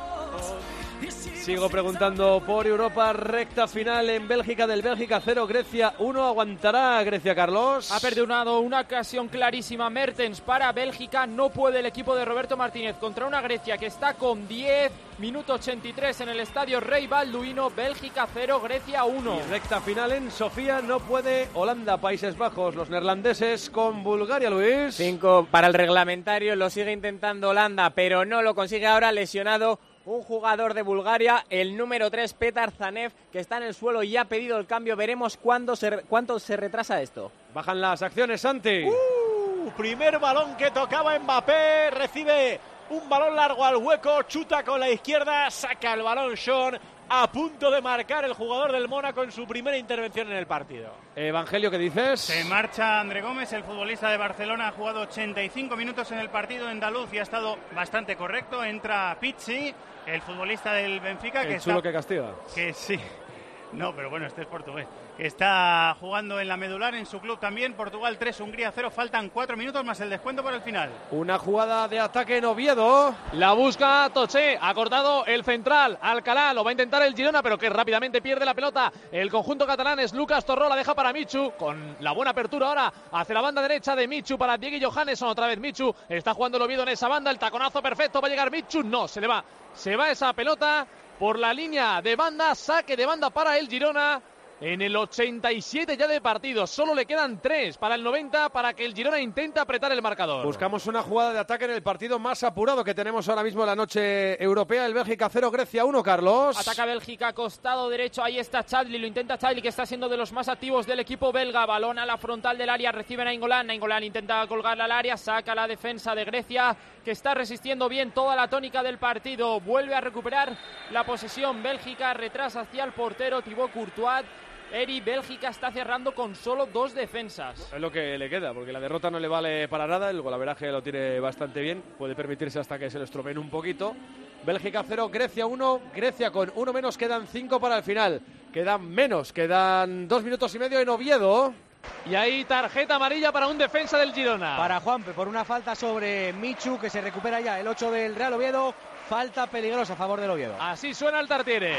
Sigo preguntando por Europa, recta final en Bélgica, del Bélgica cero, Grecia uno. ¿Aguantará Grecia, Carlos? Ha perdonado una ocasión clarísima Mertens para Bélgica. No puede el equipo de Roberto Martínez contra una Grecia que está con diez. Minuto ochenta y tres en el estadio Rey Balduino. Bélgica cero, Grecia uno. Y recta final en Sofía, no puede Holanda, Países Bajos, los neerlandeses con Bulgaria, Luis. cinco para el reglamentario, lo sigue intentando Holanda, pero no lo consigue ahora, lesionado un jugador de Bulgaria, el número tres, Petar Zanev, que está en el suelo y ha pedido el cambio. Veremos cuándo se, cuánto se retrasa esto. Bajan las acciones, Santi. Uh, primer balón que tocaba Mbappé, recibe un balón largo al hueco, chuta con la izquierda, saca el balón Sean, a punto de marcar el jugador del Mónaco en su primera intervención en el partido. Evangelio, ¿qué dices? Se marcha André Gómez, el futbolista de Barcelona, ha jugado ochenta y cinco minutos en el partido andaluz y ha estado bastante correcto. Entra Pizzi, el futbolista del Benfica, el que chulo está, que castiga. Que sí. No, pero bueno, este es portugués. Está jugando en la medular en su club también. Portugal tres, Hungría cero. Faltan cuatro minutos más el descuento para el final. Una jugada de ataque en Oviedo. La busca Toché. Ha cortado el central. Alcalá lo va a intentar el Girona, pero que rápidamente pierde la pelota. El conjunto catalán es Lucas Torró. La deja para Michu. Con la buena apertura ahora hacia la banda derecha de Michu para Diego Johannesson. Otra vez Michu. Está jugando el Oviedo en esa banda. El taconazo perfecto. Va a llegar Michu. No, se le va. Se va esa pelota por la línea de banda. Saque de banda para el Girona. En el ochenta y siete ya de partido, solo le quedan tres para el noventa para que el Girona intente apretar el marcador. Buscamos una jugada de ataque en el partido más apurado que tenemos ahora mismo en la noche europea. El Bélgica cero, Grecia uno, Carlos. Ataca Bélgica, costado derecho, ahí está Chadli, lo intenta Chadli, que está siendo de los más activos del equipo belga. Balón a la frontal del área, recibe Nainggolan, Nainggolan intenta colgarla al área, saca la defensa de Grecia, que está resistiendo bien toda la tónica del partido. Vuelve a recuperar la posesión Bélgica, retrasa hacia el portero Thibaut Courtois. Eri, Bélgica está cerrando con solo dos defensas. Es lo que le queda, porque la derrota no le vale para nada. El golaveraje lo tiene bastante bien. Puede permitirse hasta que se lo estropeen un poquito. Bélgica cero, Grecia uno. Grecia con uno menos, quedan cinco para el final. Quedan menos, quedan dos minutos y medio en Oviedo. Y ahí tarjeta amarilla para un defensa del Girona. Para Juanpe, por una falta sobre Michu, que se recupera ya el ocho del Real Oviedo. Falta peligrosa a favor del Oviedo. Así suena el Tartiere.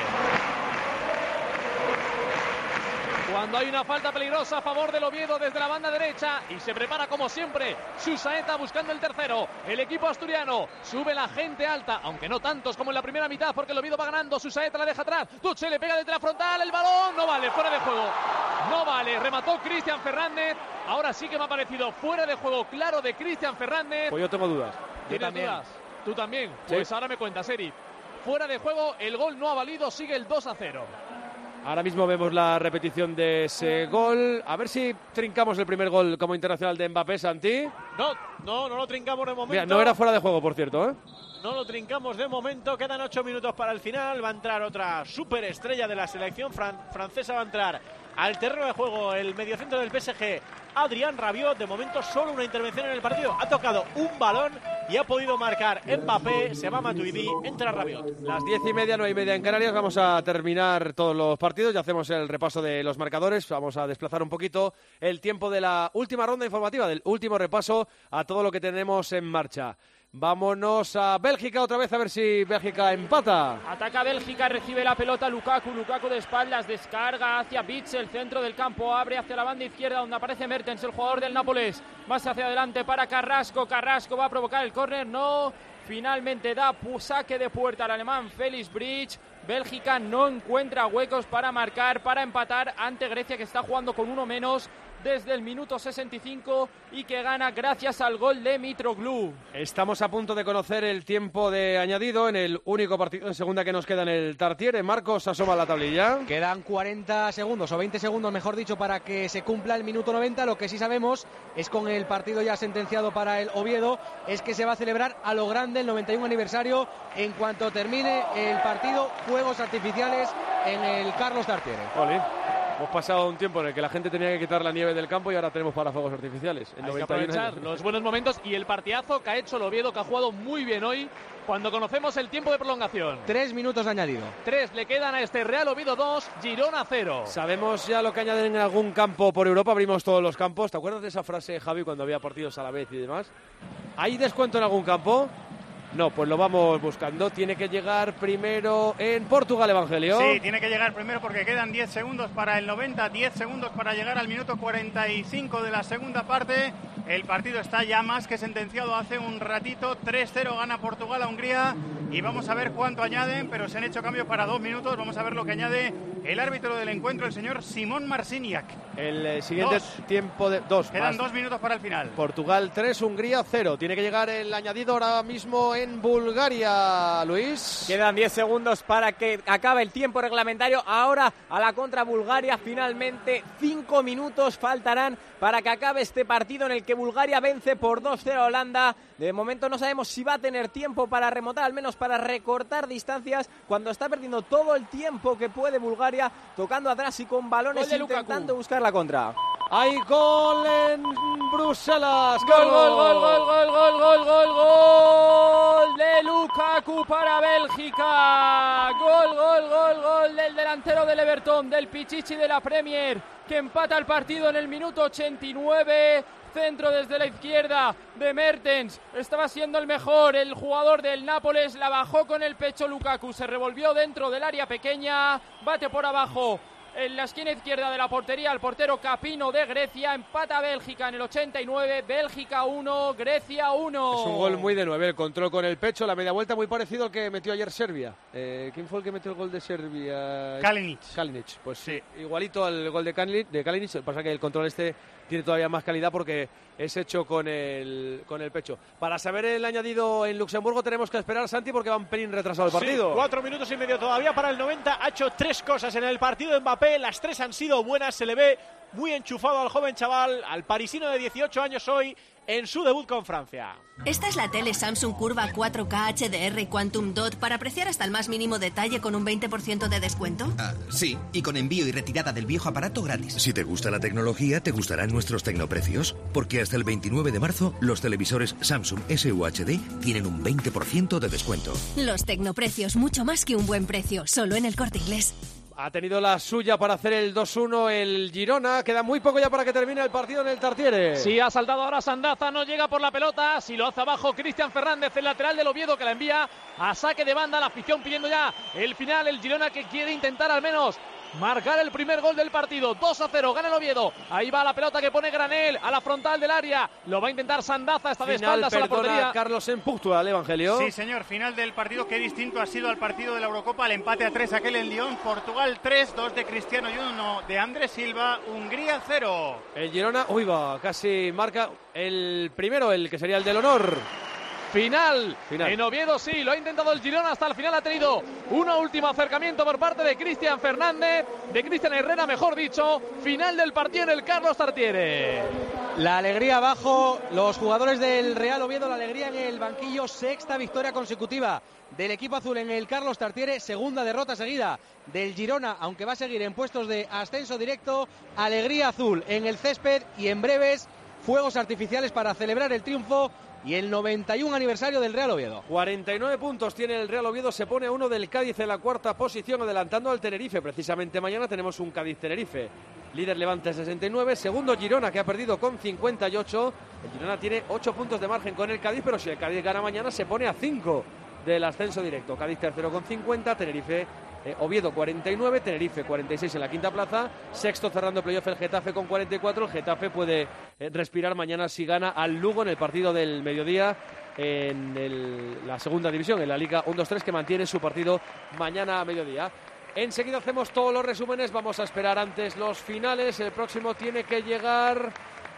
Cuando hay una falta peligrosa a favor del Oviedo desde la banda derecha y se prepara como siempre Susaeta buscando el tercero. El equipo asturiano sube la gente alta, aunque no tantos como en la primera mitad, porque el Oviedo va ganando. Susaeta la deja atrás. Tuche le pega desde la frontal. El balón no vale, fuera de juego. No vale, remató Cristian Fernández. Ahora sí que me ha parecido fuera de juego claro de Cristian Fernández. Pues yo tengo dudas. ¿Tienes dudas? ¿Tú también? Pues sí. Ahora me cuentas, Eri. Fuera de juego, el gol no ha valido, sigue el dos a cero. Ahora mismo vemos la repetición de ese gol. A ver si trincamos el primer gol como internacional de Mbappé, Santi. No, no, no lo trincamos de momento. Mira, no era fuera de juego, por cierto, ¿eh? No lo trincamos de momento. Quedan ocho minutos para el final. Va a entrar otra superestrella de la selección fran- francesa. Va a entrar al terreno de juego el mediocentro del P S G, Adrien Rabiot. De momento solo una intervención en el partido. Ha tocado un balón y ha podido marcar Mbappé. Se va Matuidi, entra Rabiot. Las diez y media, nueve y media en Canarias. Vamos a terminar todos los partidos. Ya hacemos el repaso de los marcadores. Vamos a desplazar un poquito el tiempo de la última ronda informativa, del último repaso a todo lo que tenemos en marcha. Vámonos a Bélgica otra vez a ver si Bélgica empata. Ataca Bélgica, recibe la pelota Lukaku, Lukaku de espaldas, descarga hacia Witsel, centro del campo, abre hacia la banda izquierda donde aparece Mertens, el jugador del Nápoles, más hacia adelante para Carrasco, Carrasco va a provocar el córner, no, finalmente da saque de puerta al alemán Felix Bridge. Bélgica no encuentra huecos para marcar, para empatar ante Grecia, que está jugando con uno menos desde el minuto sesenta y cinco y que gana gracias al gol de Mitroglou. Estamos a punto de conocer el tiempo de añadido en el único partido en segunda que nos queda en el Tartiere. Marcos, asoma la tablilla. Quedan cuarenta segundos o veinte segundos, mejor dicho, para que se cumpla el minuto noventa. Lo que sí sabemos es, con el partido ya sentenciado para el Oviedo, es que se va a celebrar a lo grande el noventa y uno aniversario en cuanto termine el partido. Fuegos artificiales en el Carlos Tartiere. Oli. Hemos pasado un tiempo en el que la gente tenía que quitar la nieve del campo y ahora tenemos para fuegos artificiales. En Hay que aprovechar los buenos momentos y el partidazo que ha hecho el Oviedo, que ha jugado muy bien hoy, cuando conocemos el tiempo de prolongación. Tres minutos añadido. Tres le quedan a este Real Oviedo dos, Girona cero. Sabemos ya lo que añaden en algún campo por Europa, abrimos todos los campos. ¿Te acuerdas de esa frase, Javi, cuando había partidos a la vez y demás? ¿Hay descuento en algún campo? No, pues lo vamos buscando. Tiene que llegar primero en Portugal, Evangelio. Sí, tiene que llegar primero porque quedan diez segundos para el noventa, diez segundos para llegar al minuto cuarenta y cinco de la segunda parte. El partido está ya más que sentenciado hace un ratito. tres cero gana Portugal a Hungría y vamos a ver cuánto añaden, pero se han hecho cambios para dos minutos. Vamos a ver lo que añade el árbitro del encuentro, el señor Simón Marciniak. El eh, siguiente dos. tiempo de dos. Quedan más. dos minutos para el final. Portugal tres, Hungría cero. Tiene que llegar el añadido ahora mismo en Bulgaria, Luis. Quedan diez segundos para que acabe el tiempo reglamentario. Ahora a la contra Bulgaria, finalmente cinco minutos faltarán para que acabe este partido en el que Bulgaria vence por dos cero a Holanda. De momento no sabemos si va a tener tiempo para remontar, al menos para recortar distancias, cuando está perdiendo todo el tiempo que puede Bulgaria, tocando atrás y con balones intentando buscar la contra. Hay gol en Bruselas. Gol, gol, gol, gol, gol, gol, gol, gol, gol de Lukaku para Bélgica. Gol, gol, gol, gol del delantero del Everton, del Pichichi de la Premier, que empata el partido en el minuto ochenta y nueve. Centro desde la izquierda de Mertens. Estaba siendo el mejor, el jugador del Nápoles. La bajó con el pecho Lukaku. Se revolvió dentro del área pequeña. Bate por abajo en la esquina izquierda de la portería el portero Capino de Grecia. Empata Bélgica en el ochenta y nueve. Bélgica uno, Grecia uno. Es un gol muy de nueve. El control con el pecho, la media vuelta muy parecido al que metió ayer Serbia. Eh, ¿Quién fue el que metió el gol de Serbia? Kalinic. Kalinic. Pues sí, igualito al gol de Kalinic. De Kalinic. Lo que pasa es que el control este tiene todavía más calidad porque es hecho con el, con el pecho. Para saber el añadido en Luxemburgo tenemos que esperar, Santi, porque va un pelín retrasado el partido. Sí, cuatro minutos y medio todavía para el noventa. Ha hecho tres cosas en el partido de Mbappé. Las tres han sido buenas. Se le ve muy enchufado al joven chaval, al parisino de dieciocho años hoy, en su debut con Francia. Esta es la tele Samsung Curva cuatro K H D R Quantum Dot para apreciar hasta el más mínimo detalle con un veinte por ciento de descuento. Ah, sí, y con envío y retirada del viejo aparato gratis. Si te gusta la tecnología, te gustarán nuestros tecnoprecios, porque hasta el veintinueve de marzo los televisores Samsung S U H D tienen un veinte por ciento de descuento. Los tecnoprecios, mucho más que un buen precio, solo en El Corte Inglés. Ha tenido la suya para hacer el dos uno el Girona. Queda muy poco ya para que termine el partido en el Tartiere. Sí, ha saltado ahora Sandaza, no llega por la pelota. Si lo hace abajo Cristian Fernández, el lateral del Oviedo, que la envía a saque de banda. La afición pidiendo ya el final. El Girona que quiere intentar al menos marcar el primer gol del partido. dos a cero, gana el Oviedo. Ahí va la pelota que pone Granel a la frontal del área. Lo va a intentar Sandaza, está de Final, espaldas a la portería. Carlos en Puctual, Evangelio. Sí, señor, final del partido. Qué distinto ha sido al partido de la Eurocopa. El empate a tres aquel en Lyon. Portugal tres, dos de Cristiano y uno de Andrés Silva. Hungría cero. El Girona, uy va, casi marca el primero, el que sería el del honor. Final. Final. En Oviedo sí, lo ha intentado el Girona, hasta el final ha tenido un último acercamiento por parte de Cristian Fernández, de Cristian Herrera, mejor dicho. Final del partido en el Carlos Tartiere. La alegría abajo, los jugadores del Real Oviedo, la alegría en el banquillo, sexta victoria consecutiva del equipo azul en el Carlos Tartiere, segunda derrota seguida del Girona, aunque va a seguir en puestos de ascenso directo. Alegría azul en el césped y en breves fuegos artificiales para celebrar el triunfo y el noventa y uno aniversario del Real Oviedo. cuarenta y nueve puntos tiene el Real Oviedo, se pone a uno del Cádiz en la cuarta posición, adelantando al Tenerife. Precisamente mañana tenemos un Cádiz-Tenerife. Líder Levante sesenta y nueve, segundo Girona, que ha perdido con cincuenta y ocho. El Girona tiene ocho puntos de margen con el Cádiz, pero si el Cádiz gana mañana se pone a cinco del ascenso directo. Cádiz tercero con cincuenta, Tenerife, eh, Oviedo cuarenta y nueve, Tenerife cuarenta y seis en la quinta plaza, sexto cerrando playoff el Getafe con cuarenta y cuatro. El Getafe puede eh, respirar mañana si gana al Lugo en el partido del mediodía en el, la segunda división, en la Liga uno dos tres, que mantiene su partido mañana a mediodía. Enseguida hacemos todos los resúmenes, vamos a esperar antes los finales. El próximo tiene que llegar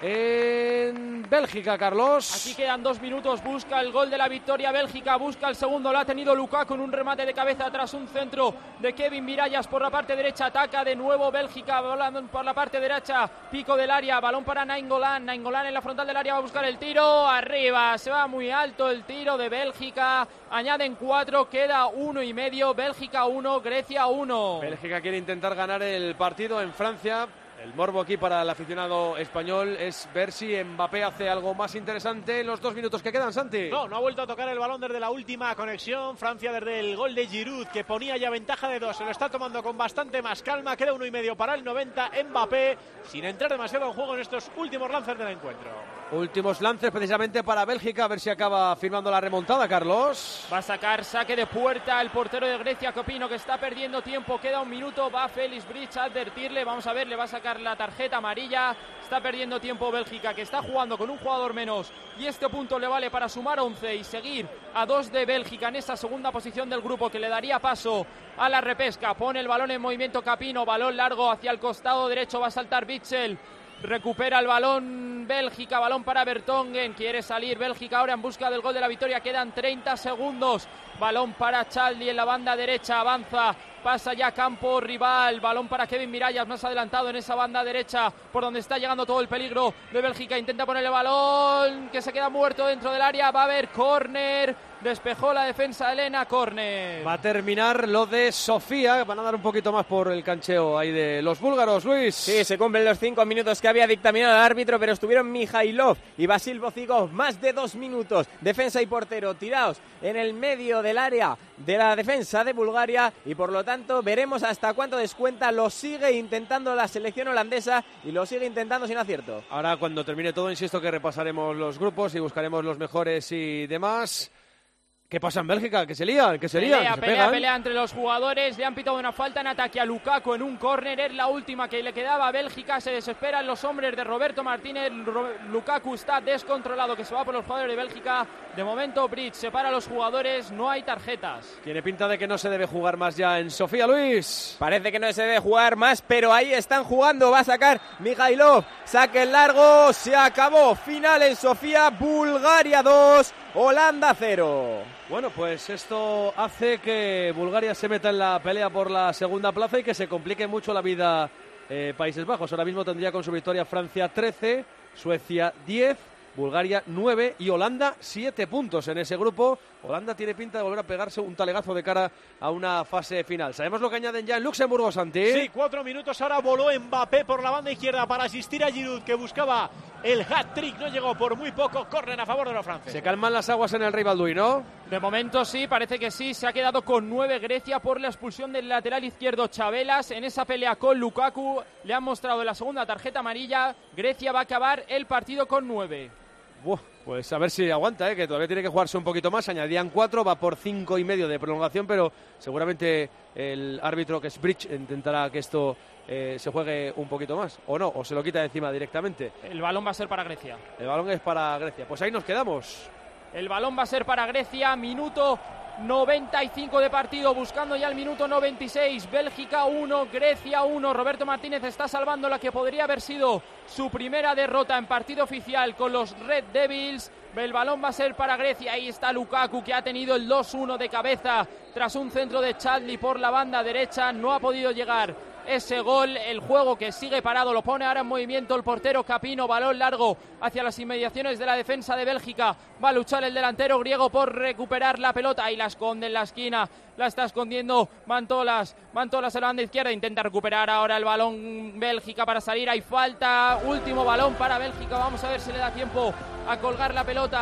en Bélgica, Carlos. Aquí quedan dos minutos, busca el gol de la victoria Bélgica, busca el segundo, lo ha tenido Lukaku con un remate de cabeza tras un centro de Kevin Mirallas por la parte derecha, ataca de nuevo Bélgica, volando por la parte derecha, pico del área, balón para Nainggolan, Nainggolan en la frontal del área va a buscar el tiro, arriba, se va muy alto el tiro de Bélgica, añaden cuatro, queda uno y medio, Bélgica uno, Grecia uno. Bélgica quiere intentar ganar el partido en Francia. El morbo aquí para el aficionado español es ver si Mbappé hace algo más interesante en los dos minutos que quedan, Santi. No, no ha vuelto a tocar el balón desde la última conexión. Francia desde el gol de Giroud, que ponía ya ventaja de dos. Se lo está tomando con bastante más calma. Queda uno y medio para el noventa. Mbappé, sin entrar demasiado en juego en estos últimos lances del encuentro. Últimos lances precisamente para Bélgica, a ver si acaba firmando la remontada, Carlos. Va a sacar saque de puerta el portero de Grecia, Copino, que está perdiendo tiempo. Queda un minuto, va Félix Bridge a advertirle. Vamos a ver, le va a sacar la tarjeta amarilla. Está perdiendo tiempo Bélgica, que está jugando con un jugador menos. Y este punto le vale para sumar once y seguir a dos de Bélgica en esa segunda posición del grupo, que le daría paso a la repesca. Pone el balón en movimiento Capino, balón largo hacia el costado derecho, va a saltar Bitzel. Recupera el balón Bélgica, balón para Vertonghen, quiere salir Bélgica ahora en busca del gol de la victoria, quedan treinta segundos, balón para Chaldi en la banda derecha, avanza, pasa ya campo rival, balón para Kevin Mirallas, más adelantado en esa banda derecha, por donde está llegando todo el peligro de Bélgica, intenta poner el balón, que se queda muerto dentro del área, va a haber córner, despejó la defensa Elena, córner. Va a terminar lo de Sofía, van a dar un poquito más por el cancheo ahí de los búlgaros, Luis. Sí, se cumplen los cinco minutos que había dictaminado el árbitro, pero estuvieron Mijailov y Vasil Bocigov más de dos minutos, defensa y portero tirados en el medio del área de la defensa de Bulgaria, y por lo tanto veremos hasta cuánto descuenta. Lo sigue intentando la selección holandesa y lo sigue intentando sin acierto. Ahora, cuando termine todo, insisto que repasaremos los grupos y buscaremos los mejores y demás. ¿Qué pasa en Bélgica? ¿Que se lían? ¿Que se lían? Pelea, ¿Que se pelea, pegan? pelea entre los jugadores. Le han pitado una falta en ataque a Lukaku en un córner. Es la última que le quedaba a Bélgica. Se desesperan los hombres de Roberto Martínez. Ro- Lukaku está descontrolado, que se va por los jugadores de Bélgica. De momento, Bridge separa a los jugadores. No hay tarjetas. Tiene pinta de que no se debe jugar más ya en Sofía, Luis. Parece que no se debe jugar más, pero ahí están jugando. Va a sacar Mijailov. Saque el largo. Se acabó. Final en Sofía. Bulgaria dos, Holanda cero. Bueno, pues esto hace que Bulgaria se meta en la pelea por la segunda plaza y que se complique mucho la vida eh, Países Bajos. Ahora mismo tendría con su victoria Francia trece, Suecia diez, Bulgaria nueve y Holanda siete puntos en ese grupo. Holanda tiene pinta de volver a pegarse un talegazo de cara a una fase final. ¿Sabemos lo que añaden ya en Luxemburgo, Santi? Sí, cuatro minutos. Ahora voló Mbappé por la banda izquierda para asistir a Giroud, que buscaba el hat-trick. No llegó por muy poco. Córner a favor de los franceses. Se calman las aguas en el Rey Balduí, ¿no? De momento sí, parece que sí. Se ha quedado con nueve Grecia por la expulsión del lateral izquierdo Chabelas. En esa pelea con Lukaku le han mostrado la segunda tarjeta amarilla. Grecia va a acabar el partido con nueve. Buah, pues a ver si aguanta, ¿eh? Que todavía tiene que jugarse un poquito más. Añadían cuatro, va por cinco y medio de prolongación, pero seguramente el árbitro, que es Bridge, intentará que esto eh, se juegue un poquito más, o no, o se lo quita de encima directamente. El balón va a ser para Grecia. El balón es para Grecia. Pues ahí nos quedamos. El balón va a ser para Grecia, minuto noventa y cinco de partido, buscando ya el minuto noventa y seis. Bélgica uno, Grecia uno. Roberto Martínez está salvando la que podría haber sido su primera derrota en partido oficial con los Red Devils. El balón va a ser para Grecia. Ahí está Lukaku, que ha tenido el dos uno de cabeza tras un centro de Chadli por la banda derecha. No ha podido llegar ese gol. El juego que sigue parado lo pone ahora en movimiento el portero Capino. Balón largo hacia las inmediaciones de la defensa de Bélgica. Va a luchar el delantero griego por recuperar la pelota y la esconde en la esquina. La está escondiendo Mantolas. Mantolas en la banda izquierda. Intenta recuperar ahora el balón Bélgica para salir. Hay falta. Último balón para Bélgica. Vamos a ver si le da tiempo a colgar la pelota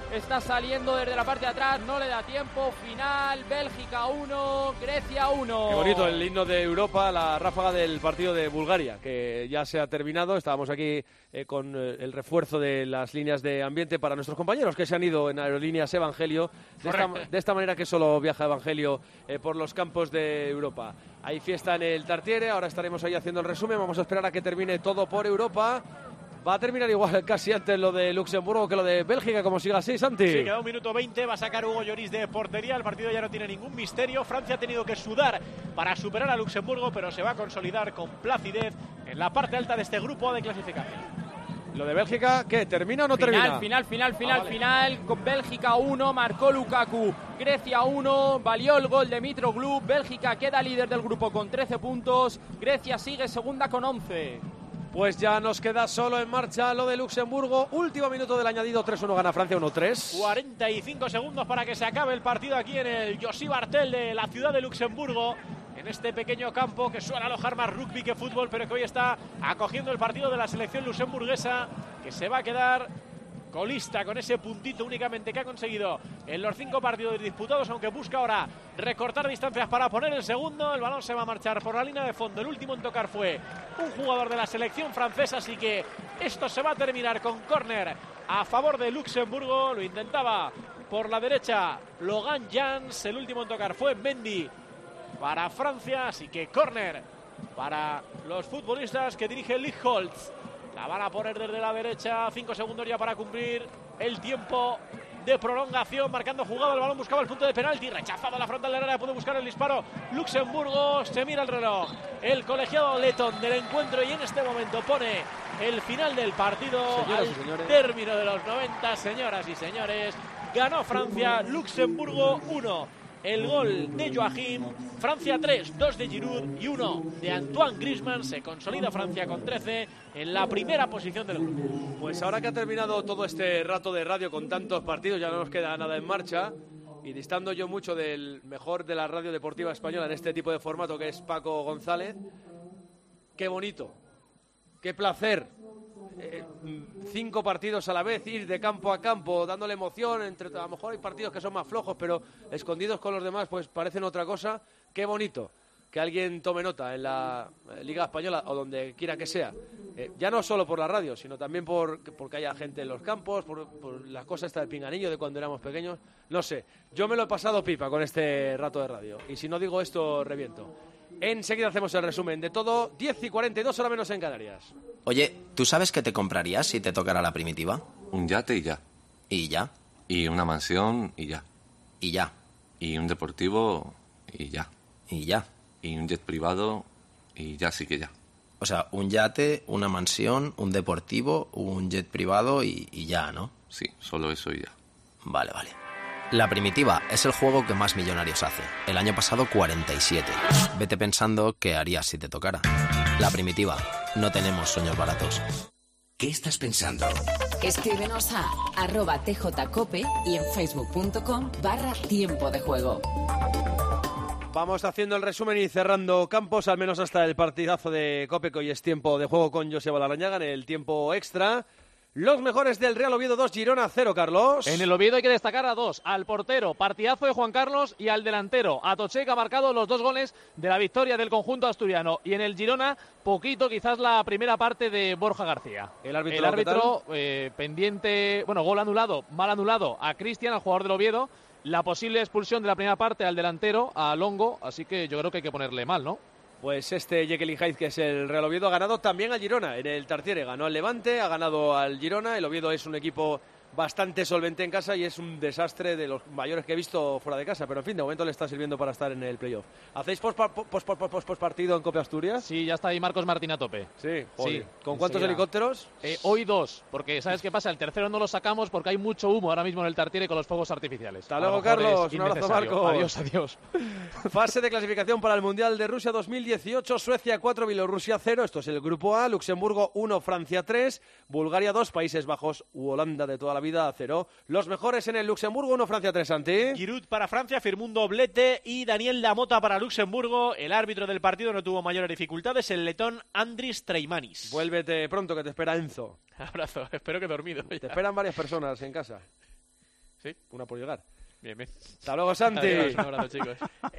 está saliendo desde la parte de atrás, no le da tiempo. Final, Bélgica uno, Grecia uno. Qué bonito el himno de Europa, la ráfaga del partido de Bulgaria, que ya se ha terminado. Estábamos aquí eh, con eh, el refuerzo de las líneas de ambiente para nuestros compañeros que se han ido en Aerolíneas Evangelio, de esta, de esta manera que solo viaja Evangelio eh, por los campos de Europa. Hay fiesta en el Tartiere, ahora estaremos ahí haciendo el resumen, vamos a esperar a que termine todo por Europa. Va a terminar igual casi antes lo de Luxemburgo que lo de Bélgica, como siga así, Santi. Sí, queda un minuto veinte, va a sacar Hugo Lloris de portería, el partido ya no tiene ningún misterio. Francia ha tenido que sudar para superar a Luxemburgo, pero se va a consolidar con placidez en la parte alta de este grupo de clasificación. Lo de Bélgica, ¿qué? ¿Termina o no final, termina? Final, final, final, ah, vale. final. Con Bélgica uno, marcó Lukaku. Grecia uno, valió el gol de Mitroglou. Bélgica queda líder del grupo con trece puntos. Grecia sigue segunda con once. Pues ya nos queda solo en marcha lo de Luxemburgo. Último minuto del añadido, tres uno gana Francia, uno tres. cuarenta y cinco segundos para que se acabe el partido aquí en el José Bartel de la ciudad de Luxemburgo. En este pequeño campo que suele alojar más rugby que fútbol, pero que hoy está acogiendo el partido de la selección luxemburguesa, que se va a quedar colista con ese puntito únicamente que ha conseguido en los cinco partidos disputados, aunque busca ahora recortar distancias para poner el segundo. El balón se va a marchar por la línea de fondo. El último en tocar fue un jugador de la selección francesa, así que esto se va a terminar con córner a favor de Luxemburgo. Lo intentaba por la derecha Logan Jans. El último en tocar fue Mendy para Francia, así que córner para los futbolistas que dirige Lee Holtz. La van a poner desde la derecha, cinco segundos ya para cumplir el tiempo de prolongación, marcando jugado, el balón buscaba el punto de penalti, rechazado a la frontal del área, puede buscar el disparo Luxemburgo, se mira el reloj, el colegiado letón del encuentro, y en este momento pone el final del partido. Señoras al y señores, término de los noventa, señoras y señores, ganó Francia, Luxemburgo uno. El gol de Joachim, Francia tres, dos de Giroud y uno de Antoine Griezmann. Se consolida Francia con trece en la primera posición del grupo. Pues ahora que ha terminado todo este rato de radio con tantos partidos, ya no nos queda nada en marcha. Y distando yo mucho del mejor de la radio deportiva española en este tipo de formato, que es Paco González. Qué bonito, qué placer. Eh, cinco partidos a la vez, ir de campo a campo, dándole emoción. Entre, a lo mejor hay partidos que son más flojos, pero escondidos con los demás, pues parecen otra cosa. Qué bonito que alguien tome nota en la Liga Española o donde quiera que sea. Eh, ya no solo por la radio, sino también por porque haya gente en los campos, por, por las cosas estas del pinganillo de cuando éramos pequeños. No sé, yo me lo he pasado pipa con este rato de radio. Y si no digo esto, reviento. Enseguida hacemos el resumen de todo. diez y cuarenta y dos, hora menos en Canarias. Oye, ¿tú sabes qué te comprarías si te tocara la primitiva? Un yate y ya. ¿Y ya? Y una mansión y ya. ¿Y ya? Y un deportivo y ya. ¿Y ya? Y un jet privado y ya sí que ya. O sea, un yate, una mansión, un deportivo, un jet privado y, y ya, ¿no? Sí, solo eso y ya. Vale, vale. La primitiva es el juego que más millonarios hace. El año pasado cuarenta y siete. Vete pensando qué harías si te tocara. La primitiva. No tenemos sueños baratos. ¿Qué estás pensando? Escríbenos a arroba tjcope y en facebook.com barra tiempo de juego. Vamos haciendo el resumen y cerrando campos, al menos hasta el partidazo de Cope, que hoy es tiempo de juego con Joseba Larrañaga en el tiempo extra. Los mejores del Real Oviedo dos, Girona cero, Carlos. En el Oviedo hay que destacar a dos, al portero, partidazo de Juan Carlos, y al delantero, Atoche, que ha marcado los dos goles de la victoria del conjunto asturiano. Y en el Girona, poquito, quizás la primera parte de Borja García. El árbitro, el árbitro eh, pendiente, bueno, gol anulado, mal anulado a Cristian, al jugador del Oviedo. La posible expulsión de la primera parte al delantero, a Longo, así que yo creo que hay que ponerle mal, ¿no? Pues este Jekyll y Hyde, que es el Real Oviedo, ha ganado también al Girona en el Tartiere. Ganó al Levante, ha ganado al Girona. El Oviedo es un equipo bastante solvente en casa y es un desastre de los mayores que he visto fuera de casa, pero en fin, de momento le está sirviendo para estar en el playoff. ¿Hacéis post, post, post, post, post partido en Cope Asturias? Sí, ya está ahí Marcos Martín a tope. Sí, sí. ¿Con cuántos enseguida. helicópteros? Eh, hoy dos, porque ¿sabes qué pasa? El tercero no lo sacamos porque hay mucho humo ahora mismo en el Tartiere con los fuegos artificiales. Hasta luego, Carlos. Un abrazo, Marcos. Adiós, adiós. Fase de clasificación para el Mundial de Rusia dos mil dieciocho. Suecia cuatro, Bielorrusia cero. Esto es el grupo A. Luxemburgo uno, Francia tres. Bulgaria dos, Países Bajos u Holanda de toda la vida cero. Los mejores en el Luxemburgo uno, Francia tres, Santi. Giroud para Francia, firmó un doblete, y Daniel Lamota para Luxemburgo. El árbitro del partido no tuvo mayores dificultades, el letón Andris Treimanis. Vuélvete pronto, que te espera Enzo. Abrazo, espero que dormido. Te esperan varias personas en casa. Sí. Una por llegar. Bien, bien. Hasta luego, Santi. Adiós, un abrazo, chicos.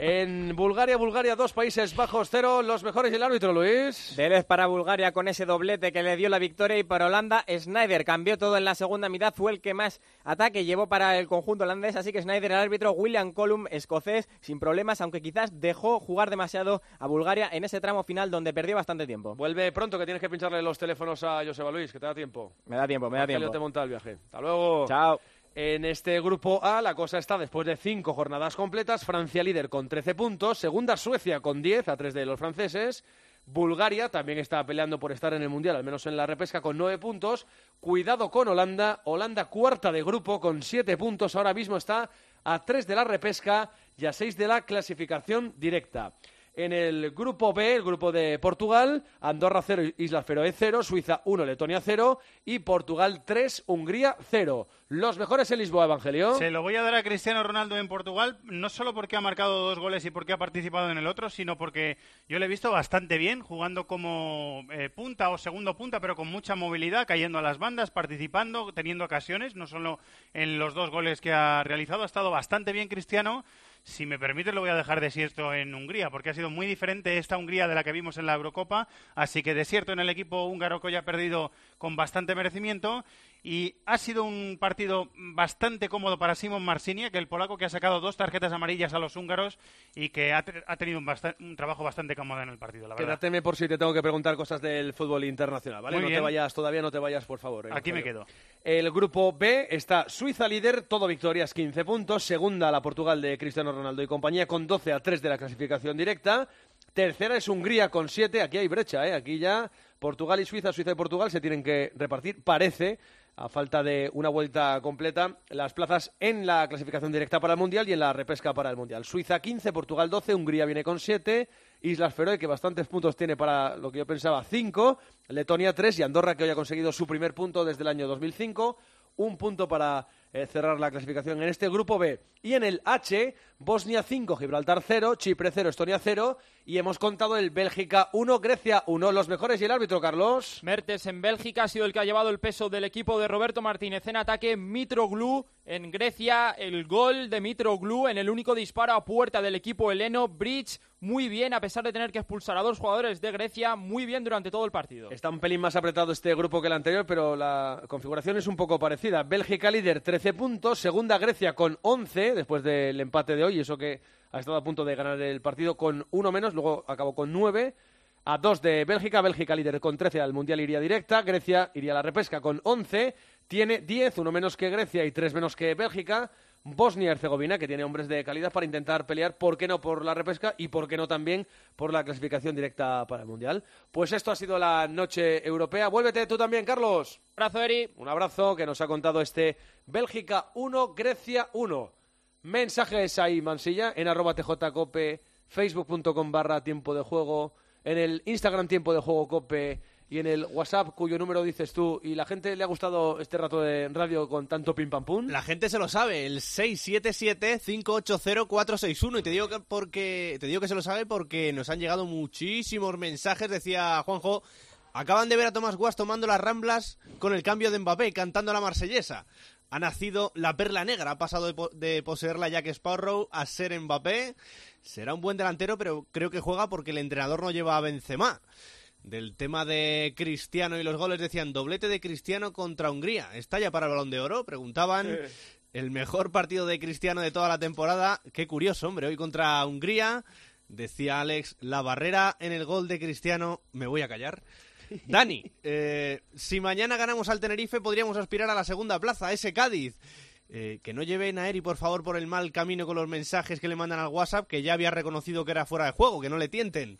En Bulgaria, Bulgaria dos, Países Bajos cero. Los mejores y el árbitro, Luis. Délez para Bulgaria con ese doblete que le dio la victoria, y para Holanda, Sneijder cambió todo en la segunda mitad, fue el que más ataque llevó para el conjunto holandés, así que Sneijder el árbitro, William Colum, escocés, sin problemas, aunque quizás dejó jugar demasiado a Bulgaria en ese tramo final donde perdió bastante tiempo. Vuelve pronto, que tienes que pincharle los teléfonos a Joseba Luis, que te da tiempo. Me da tiempo, me da Angelio tiempo. te monta el viaje. Hasta luego. Chao. En este grupo A la cosa está después de cinco jornadas completas. Francia líder con trece puntos, segunda Suecia con diez a tres de los franceses. Bulgaria también está peleando por estar en el Mundial, al menos en la repesca, con nueve puntos. Cuidado con Holanda, Holanda cuarta de grupo con siete puntos, ahora mismo está a tres de la repesca y a seis de la clasificación directa. En el grupo B, el grupo de Portugal, Andorra cero, Islas Feroe cero, Suiza uno, Letonia cero y Portugal tres, Hungría cero. Los mejores en Lisboa, Evangelio. Se lo voy a dar a Cristiano Ronaldo en Portugal, no solo porque ha marcado dos goles y porque ha participado en el otro, sino porque yo le he visto bastante bien, jugando como eh, punta o segundo punta, pero con mucha movilidad, cayendo a las bandas, participando, teniendo ocasiones, no solo en los dos goles que ha realizado. Ha estado bastante bien Cristiano. Si me permite, lo voy a dejar desierto en Hungría, porque ha sido muy diferente esta Hungría de la que vimos en la Eurocopa. Así que desierto en el equipo húngaro, que hoy ha perdido con bastante merecimiento. Y ha sido un partido bastante cómodo para Simon Marciniak, el polaco, que ha sacado dos tarjetas amarillas a los húngaros y que ha, ha tenido un, un trabajo bastante cómodo en el partido, la verdad. Quédateme por si te tengo que preguntar cosas del fútbol internacional, ¿vale? Muy no bien. te vayas, todavía no te vayas, por favor. eh, Aquí me Angelio. quedo. El grupo B está Suiza líder, todo victorias, quince puntos. Segunda la Portugal de Cristiano Ronaldo y compañía con doce a tres de la clasificación directa. Tercera es Hungría con siete. Aquí hay brecha, ¿eh? Aquí ya Portugal y Suiza, Suiza y Portugal se tienen que repartir, parece, a falta de una vuelta completa, las plazas en la clasificación directa para el Mundial y en la repesca para el Mundial. Suiza quince, Portugal doce, Hungría viene con siete, Islas Feroe, que bastantes puntos tiene para lo que yo pensaba, cinco, Letonia tres y Andorra, que hoy ha conseguido su primer punto desde el año dos mil cinco. Un punto para eh, cerrar la clasificación en este grupo B. Y en el H, Bosnia cinco, Gibraltar cero, Chipre cero, Estonia cero. Y hemos contado el Bélgica uno, Grecia uno. Los mejores y el árbitro, Carlos. Mertes en Bélgica ha sido el que ha llevado el peso del equipo de Roberto Martínez en ataque. Mitroglou en Grecia, el gol de Mitroglou en el único disparo a puerta del equipo heleno. Bridge muy bien, a pesar de tener que expulsar a dos jugadores de Grecia, muy bien durante todo el partido. Está un pelín más apretado este grupo que el anterior, pero la configuración es un poco parecida. Bélgica líder, trece puntos. Segunda Grecia con once, después del empate de hoy, eso que ha estado a punto de ganar el partido con uno menos, luego acabó con nueve. A dos de Bélgica, Bélgica líder con trece al Mundial iría directa, Grecia iría a la repesca con once, tiene diez, uno menos que Grecia y tres menos que Bélgica. Bosnia y Herzegovina, que tiene hombres de calidad para intentar pelear, ¿por qué no por la repesca y por qué no también por la clasificación directa para el Mundial? Pues esto ha sido la noche europea. Vuélvete tú también, Carlos. Un abrazo, Eri. Un abrazo, que nos ha contado este Bélgica uno, Grecia uno. Mensajes ahí, Mansilla, en arroba tjcope, facebook.com barra tiempo de juego, en el Instagram tiempo de juego cope y en el WhatsApp cuyo número dices tú. ¿Y la gente le ha gustado este rato de radio con tanto pim pam pum? La gente se lo sabe, el seis siete siete, cinco ocho cero, cuatro seis uno. Y te digo que porque te digo que se lo sabe porque nos han llegado muchísimos mensajes. Decía Juanjo, acaban de ver a Tomás Guas tomando las Ramblas con el cambio de Mbappé, cantando la marsellesa. Ha nacido la perla negra, ha pasado de, po- de poseerla Jack Sparrow a ser Mbappé. Será un buen delantero, pero creo que juega porque el entrenador no lleva a Benzema. Del tema de Cristiano y los goles decían doblete de Cristiano contra Hungría. ¿Está ya para el Balón de Oro? Preguntaban. Eh. El mejor partido de Cristiano de toda la temporada. Qué curioso, hombre. Hoy contra Hungría. Decía Alex, la barrera en el gol de Cristiano. Me voy a callar. Dani, eh, si mañana ganamos al Tenerife podríamos aspirar a la segunda plaza, a ese Cádiz. Eh, que no lleven a Eri, por favor, por el mal camino con los mensajes que le mandan al WhatsApp, que ya había reconocido que era fuera de juego, que no le tienten.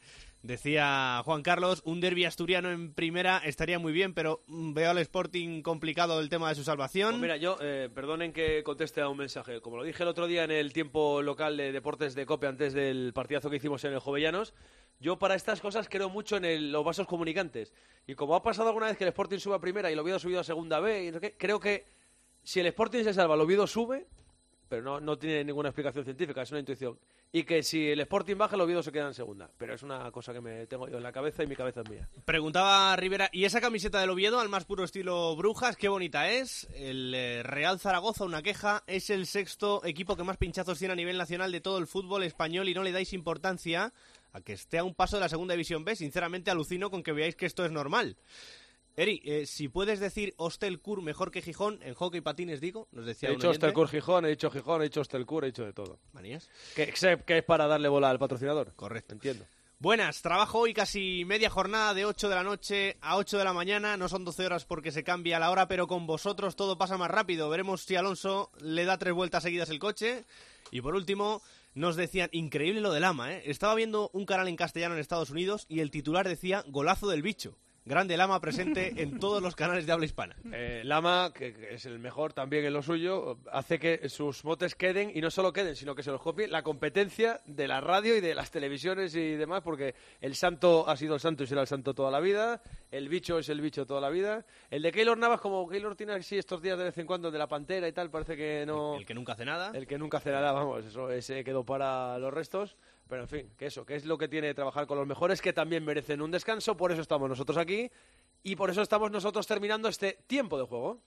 Decía Juan Carlos, un derbi asturiano en primera estaría muy bien, pero mm, veo al Sporting complicado el tema de su salvación. Pues mira, yo, eh, perdonen que conteste a un mensaje. Como lo dije el otro día en el tiempo local de Deportes de COPE antes del partidazo que hicimos en el Jovellanos, yo para estas cosas creo mucho en el- los vasos comunicantes. Y como ha pasado alguna vez que el Sporting sube a primera y el Oviedo ha subido a segunda B, y no sé qué, creo que si el Sporting se salva, el Oviedo sube, pero no, no tiene ninguna explicación científica, es una intuición. y que si el Sporting baja, el Oviedo se queda en segunda. Pero es una cosa que me tengo yo en la cabeza y mi cabeza es mía. Preguntaba Rivera, ¿y esa camiseta del Oviedo, al más puro estilo Brujas, qué bonita es? El eh, Real Zaragoza, una queja, es el sexto equipo que más pinchazos tiene a nivel nacional de todo el fútbol español y no le dais importancia a que esté a un paso de la segunda división B. Sinceramente alucino con que veáis que esto es normal. Eri, eh, si puedes decir Hostelcur mejor que Gijón, en hockey patines digo, nos decía He un dicho oyente. Hostelcur Gijón, he dicho Gijón, he dicho Hostelcur, he dicho de todo. ¿Manías? Que, que es para darle bola al patrocinador. Correcto. Entiendo. Buenas, trabajo hoy casi media jornada de ocho de la noche a ocho de la mañana, no son doce horas porque se cambia la hora, pero con vosotros todo pasa más rápido. Veremos si Alonso le da tres vueltas seguidas el coche. Y por último, nos decían, increíble lo de Lama, ¿eh? Estaba viendo un canal en castellano en Estados Unidos y el titular decía, golazo del bicho. Grande Lama presente en todos los canales de habla hispana. Eh, Lama, que, que es el mejor también en lo suyo, hace que sus motes queden, y no solo queden, sino que se los copie la competencia de la radio y de las televisiones y demás, porque el santo ha sido el santo y será el santo toda la vida, el bicho es el bicho toda la vida. El de Keylor Navas, como Keylor tiene así estos días de vez en cuando, de la pantera y tal, parece que no... El, el que nunca hace nada. El que nunca hace nada, vamos, eso ese quedó para los restos. Pero en fin, que eso, que es lo que tiene trabajar con los mejores, que también merecen un descanso, por eso estamos nosotros aquí y por eso estamos nosotros terminando este tiempo de juego.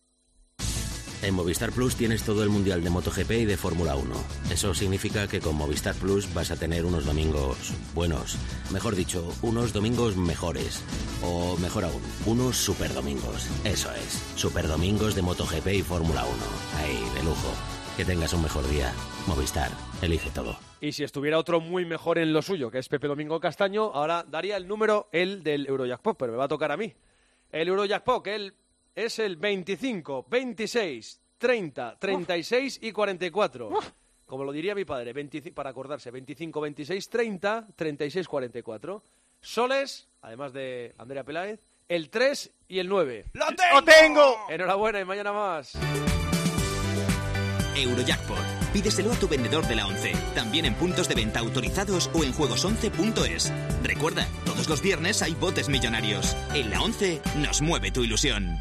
En Movistar Plus tienes todo el Mundial de MotoGP y de Fórmula uno. Eso significa que con Movistar Plus vas a tener unos domingos buenos. Mejor dicho, unos domingos mejores. O mejor aún, unos super domingos. Eso es, super domingos de MotoGP y Fórmula uno. Ahí, de lujo. Que tengas un mejor día. Movistar, elige todo. Y si estuviera otro muy mejor en lo suyo, que es Pepe Domingo Castaño, ahora daría el número, el del Eurojackpot, pero me va a tocar a mí. El Eurojackpot, él es el veinticinco, veintiséis, treinta, treinta y seis y cuarenta y cuatro. Como lo diría mi padre, veinticinco, para acordarse, veinticinco, veintiséis, treinta, treinta y seis, cuarenta y cuatro. Soles, además de Andrea Peláez, el tres y el nueve. ¡Lo tengo! ¡Lo tengo! Enhorabuena y mañana más. Eurojackpot. Pídeselo a tu vendedor de la once. También en puntos de venta autorizados o en juegos once punto es. Recuerda, todos los viernes hay botes millonarios. En la once nos mueve tu ilusión.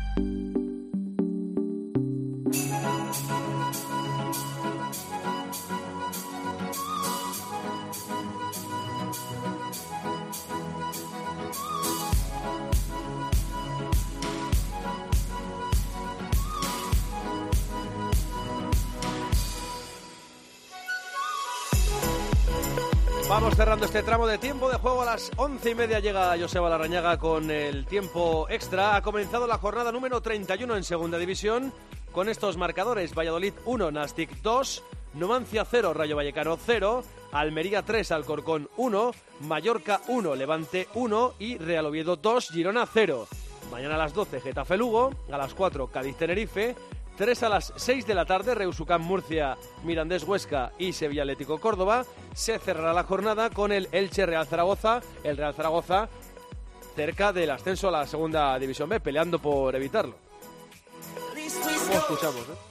Vamos cerrando este tramo de tiempo de juego. A las once y media llega Joseba Larrañaga con el tiempo extra. Ha comenzado la jornada número treinta y uno en Segunda División con estos marcadores: Valladolid uno, Nastic dos, Numancia cero, Rayo Vallecano cero, Almería tres, Alcorcón uno, Mallorca uno, Levante uno y Real Oviedo dos, Girona cero. Mañana a las doce, Getafe Lugo, a las cuatro, Cádiz Tenerife, tres a las seis de la tarde, Reusucán Murcia, Mirandés Huesca y Sevilla Atlético Córdoba. Se cerrará la jornada con el Elche Real Zaragoza, el Real Zaragoza cerca del ascenso a la Segunda División B, peleando por evitarlo. ¿Cómo escuchamos, eh?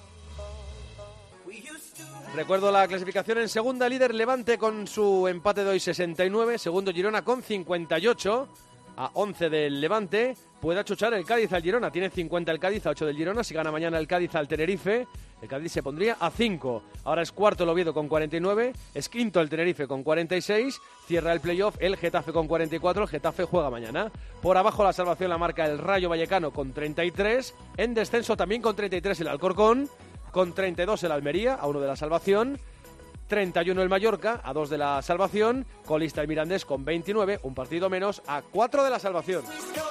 Recuerdo la clasificación en segunda: líder Levante con su empate de hoy sesenta y nueve, segundo Girona con cincuenta y ocho, a once del Levante. Puede achuchar el Cádiz al Girona, tiene cincuenta el Cádiz, a ocho del Girona. Si gana mañana el Cádiz al Tenerife, el Cádiz se pondría a cinco. Ahora es cuarto el Oviedo con cuarenta y nueve, es quinto el Tenerife con cuarenta y seis, cierra el playoff el Getafe con cuarenta y cuatro, el Getafe juega mañana. Por abajo la salvación la marca el Rayo Vallecano con treinta y tres, en descenso también con treinta y tres el Alcorcón, con treinta y dos el Almería, a uno de la salvación, treinta y uno el Mallorca, a dos de la salvación, colista el Mirandés con veintinueve, un partido menos, a cuatro de la salvación.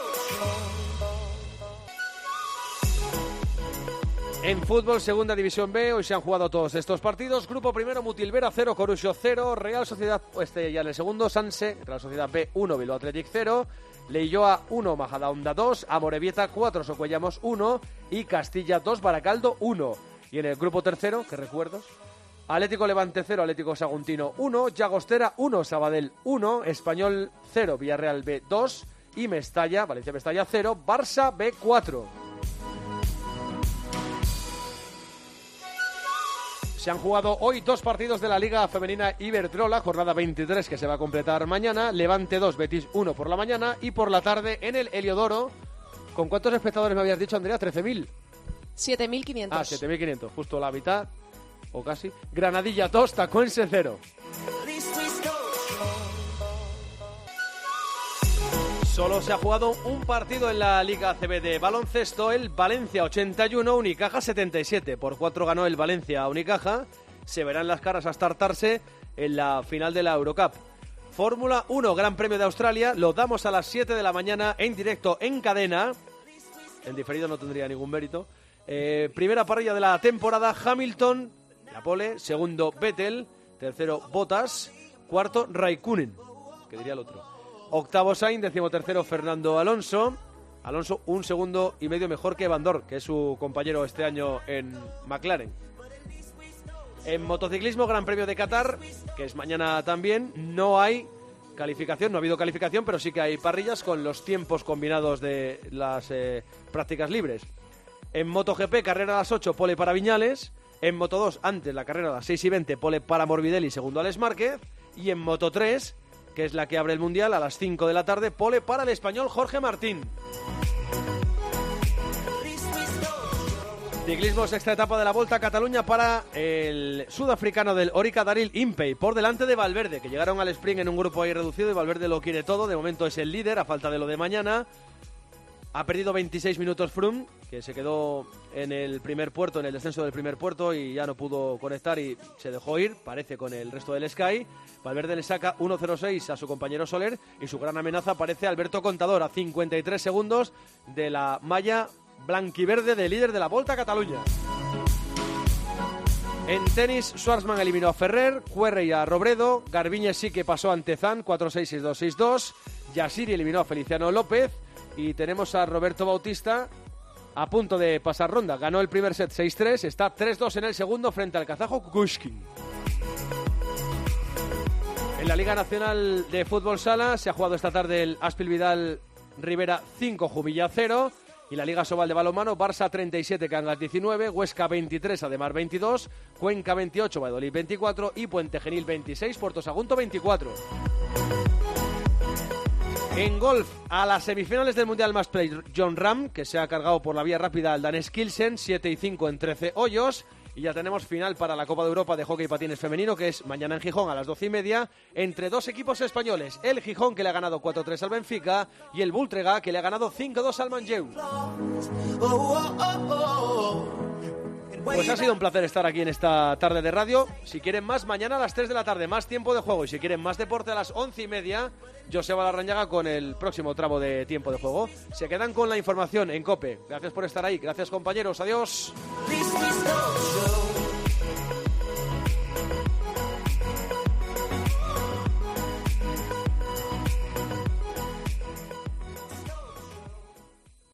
En fútbol, Segunda División B, hoy se han jugado todos estos partidos. Grupo primero, Mutilvera cero, Corusio cero, Real Sociedad, este ya en el segundo, Sanse, Real Sociedad B uno, Bilbao Athletic cero, Leioa uno, Majadahonda dos, Amorebieta cuatro, Socuellamos uno y Castilla dos, Baracaldo uno. Y en el grupo tercero, que recuerdos, Atlético Levante cero, Atlético Saguntino uno, Llagostera uno, Sabadell uno, Español cero, Villarreal B dos y Mestalla, Valencia Mestalla cero, Barça B cuatro. Se han jugado hoy dos partidos de la Liga Femenina Iberdrola, jornada veintitrés que se va a completar mañana. Levante dos, Betis uno por la mañana y por la tarde en el Heliodoro. ¿Con cuántos espectadores me habías dicho, Andrea? ¿trece mil? siete mil quinientos. Ah, siete mil quinientos, justo la mitad, o casi. Granadilla dos, Tacuense cero. Solo se ha jugado un partido en la Liga A C B de baloncesto, el Valencia ochenta y uno, Unicaja setenta y siete. Por cuatro ganó el Valencia a Unicaja. Se verán las caras hasta hartarse en la final de la Eurocup. Fórmula uno, Gran Premio de Australia, lo damos a las siete de la mañana en directo en cadena. En diferido no tendría ningún mérito. Eh, primera parrilla de la temporada, Hamilton, la pole. Segundo, Vettel. Tercero, Bottas. Cuarto, Raikkonen, que diría el otro. Octavo, Sainz. Décimo tercero, Fernando Alonso. Alonso un segundo y medio mejor que Van Dorn, que es su compañero este año en McLaren. En motociclismo, Gran Premio de Qatar, que es mañana también, no hay calificación, no ha habido calificación, pero sí que hay parrillas con los tiempos combinados de las eh, prácticas libres. En MotoGP, carrera a las ocho, pole para Viñales. En Moto dos, antes la carrera a las seis y veinte, pole para Morbidelli, segundo Alex Márquez. Y en Moto tres, que es la que abre el Mundial, a las cinco de la tarde, pole para el español Jorge Martín. Ciclismo, sexta etapa de la Volta a Cataluña para el sudafricano del Orica Daryl Impey, por delante de Valverde, que llegaron al sprint en un grupo ahí reducido y Valverde lo quiere todo. De momento es el líder, a falta de lo de mañana. Ha perdido veintiséis minutos Froome, que se quedó en el primer puerto, en el descenso del primer puerto, y ya no pudo conectar y se dejó ir, parece, con el resto del Sky. Valverde le saca uno cero seis a su compañero Soler y su gran amenaza parece Alberto Contador, a cincuenta y tres segundos de la malla blanquiverde de líder de la Volta a Cataluña. En tenis, Schwartzman eliminó a Ferrer, Querrey a Robredo, Garbiñe sí que pasó ante Zan, cuatro seis, seis dos, seis dos, Yassiri eliminó a Feliciano López y tenemos a Roberto Bautista a punto de pasar ronda. Ganó el primer set seis tres, está tres dos en el segundo frente al kazajo Kukushkin. En la Liga Nacional de Fútbol Sala se ha jugado esta tarde el Aspil Vidal Rivera cinco, Jumilla cero. Y la Liga Sobal de balonmano, Barça treinta y siete, Cangas diecinueve, Huesca veintitrés, Ademar veintidós, Cuenca veintiocho, Valladolid veinticuatro y Puente Genil veintiséis, Puerto Sagunto veinticuatro. En golf, a las semifinales del Mundial Match Play, John Ram, que se ha cargado por la vía rápida al danés Kielsen, siete y cinco en trece hoyos. Y ya tenemos final para la Copa de Europa de Hockey y Patines Femenino, que es mañana en Gijón a las doce y media, entre dos equipos españoles. El Gijón, que le ha ganado cuatro tres al Benfica, y el Voltregà, que le ha ganado cinco dos al Manlleu. Pues ha sido un placer estar aquí en esta tarde de radio. Si quieren más, mañana a las tres de la tarde, más tiempo de juego. Y si quieren más deporte, a las once y media, Joseba Larrañaga con el próximo tramo de tiempo de juego. Se quedan con la información en COPE. Gracias por estar ahí. Gracias, compañeros. Adiós.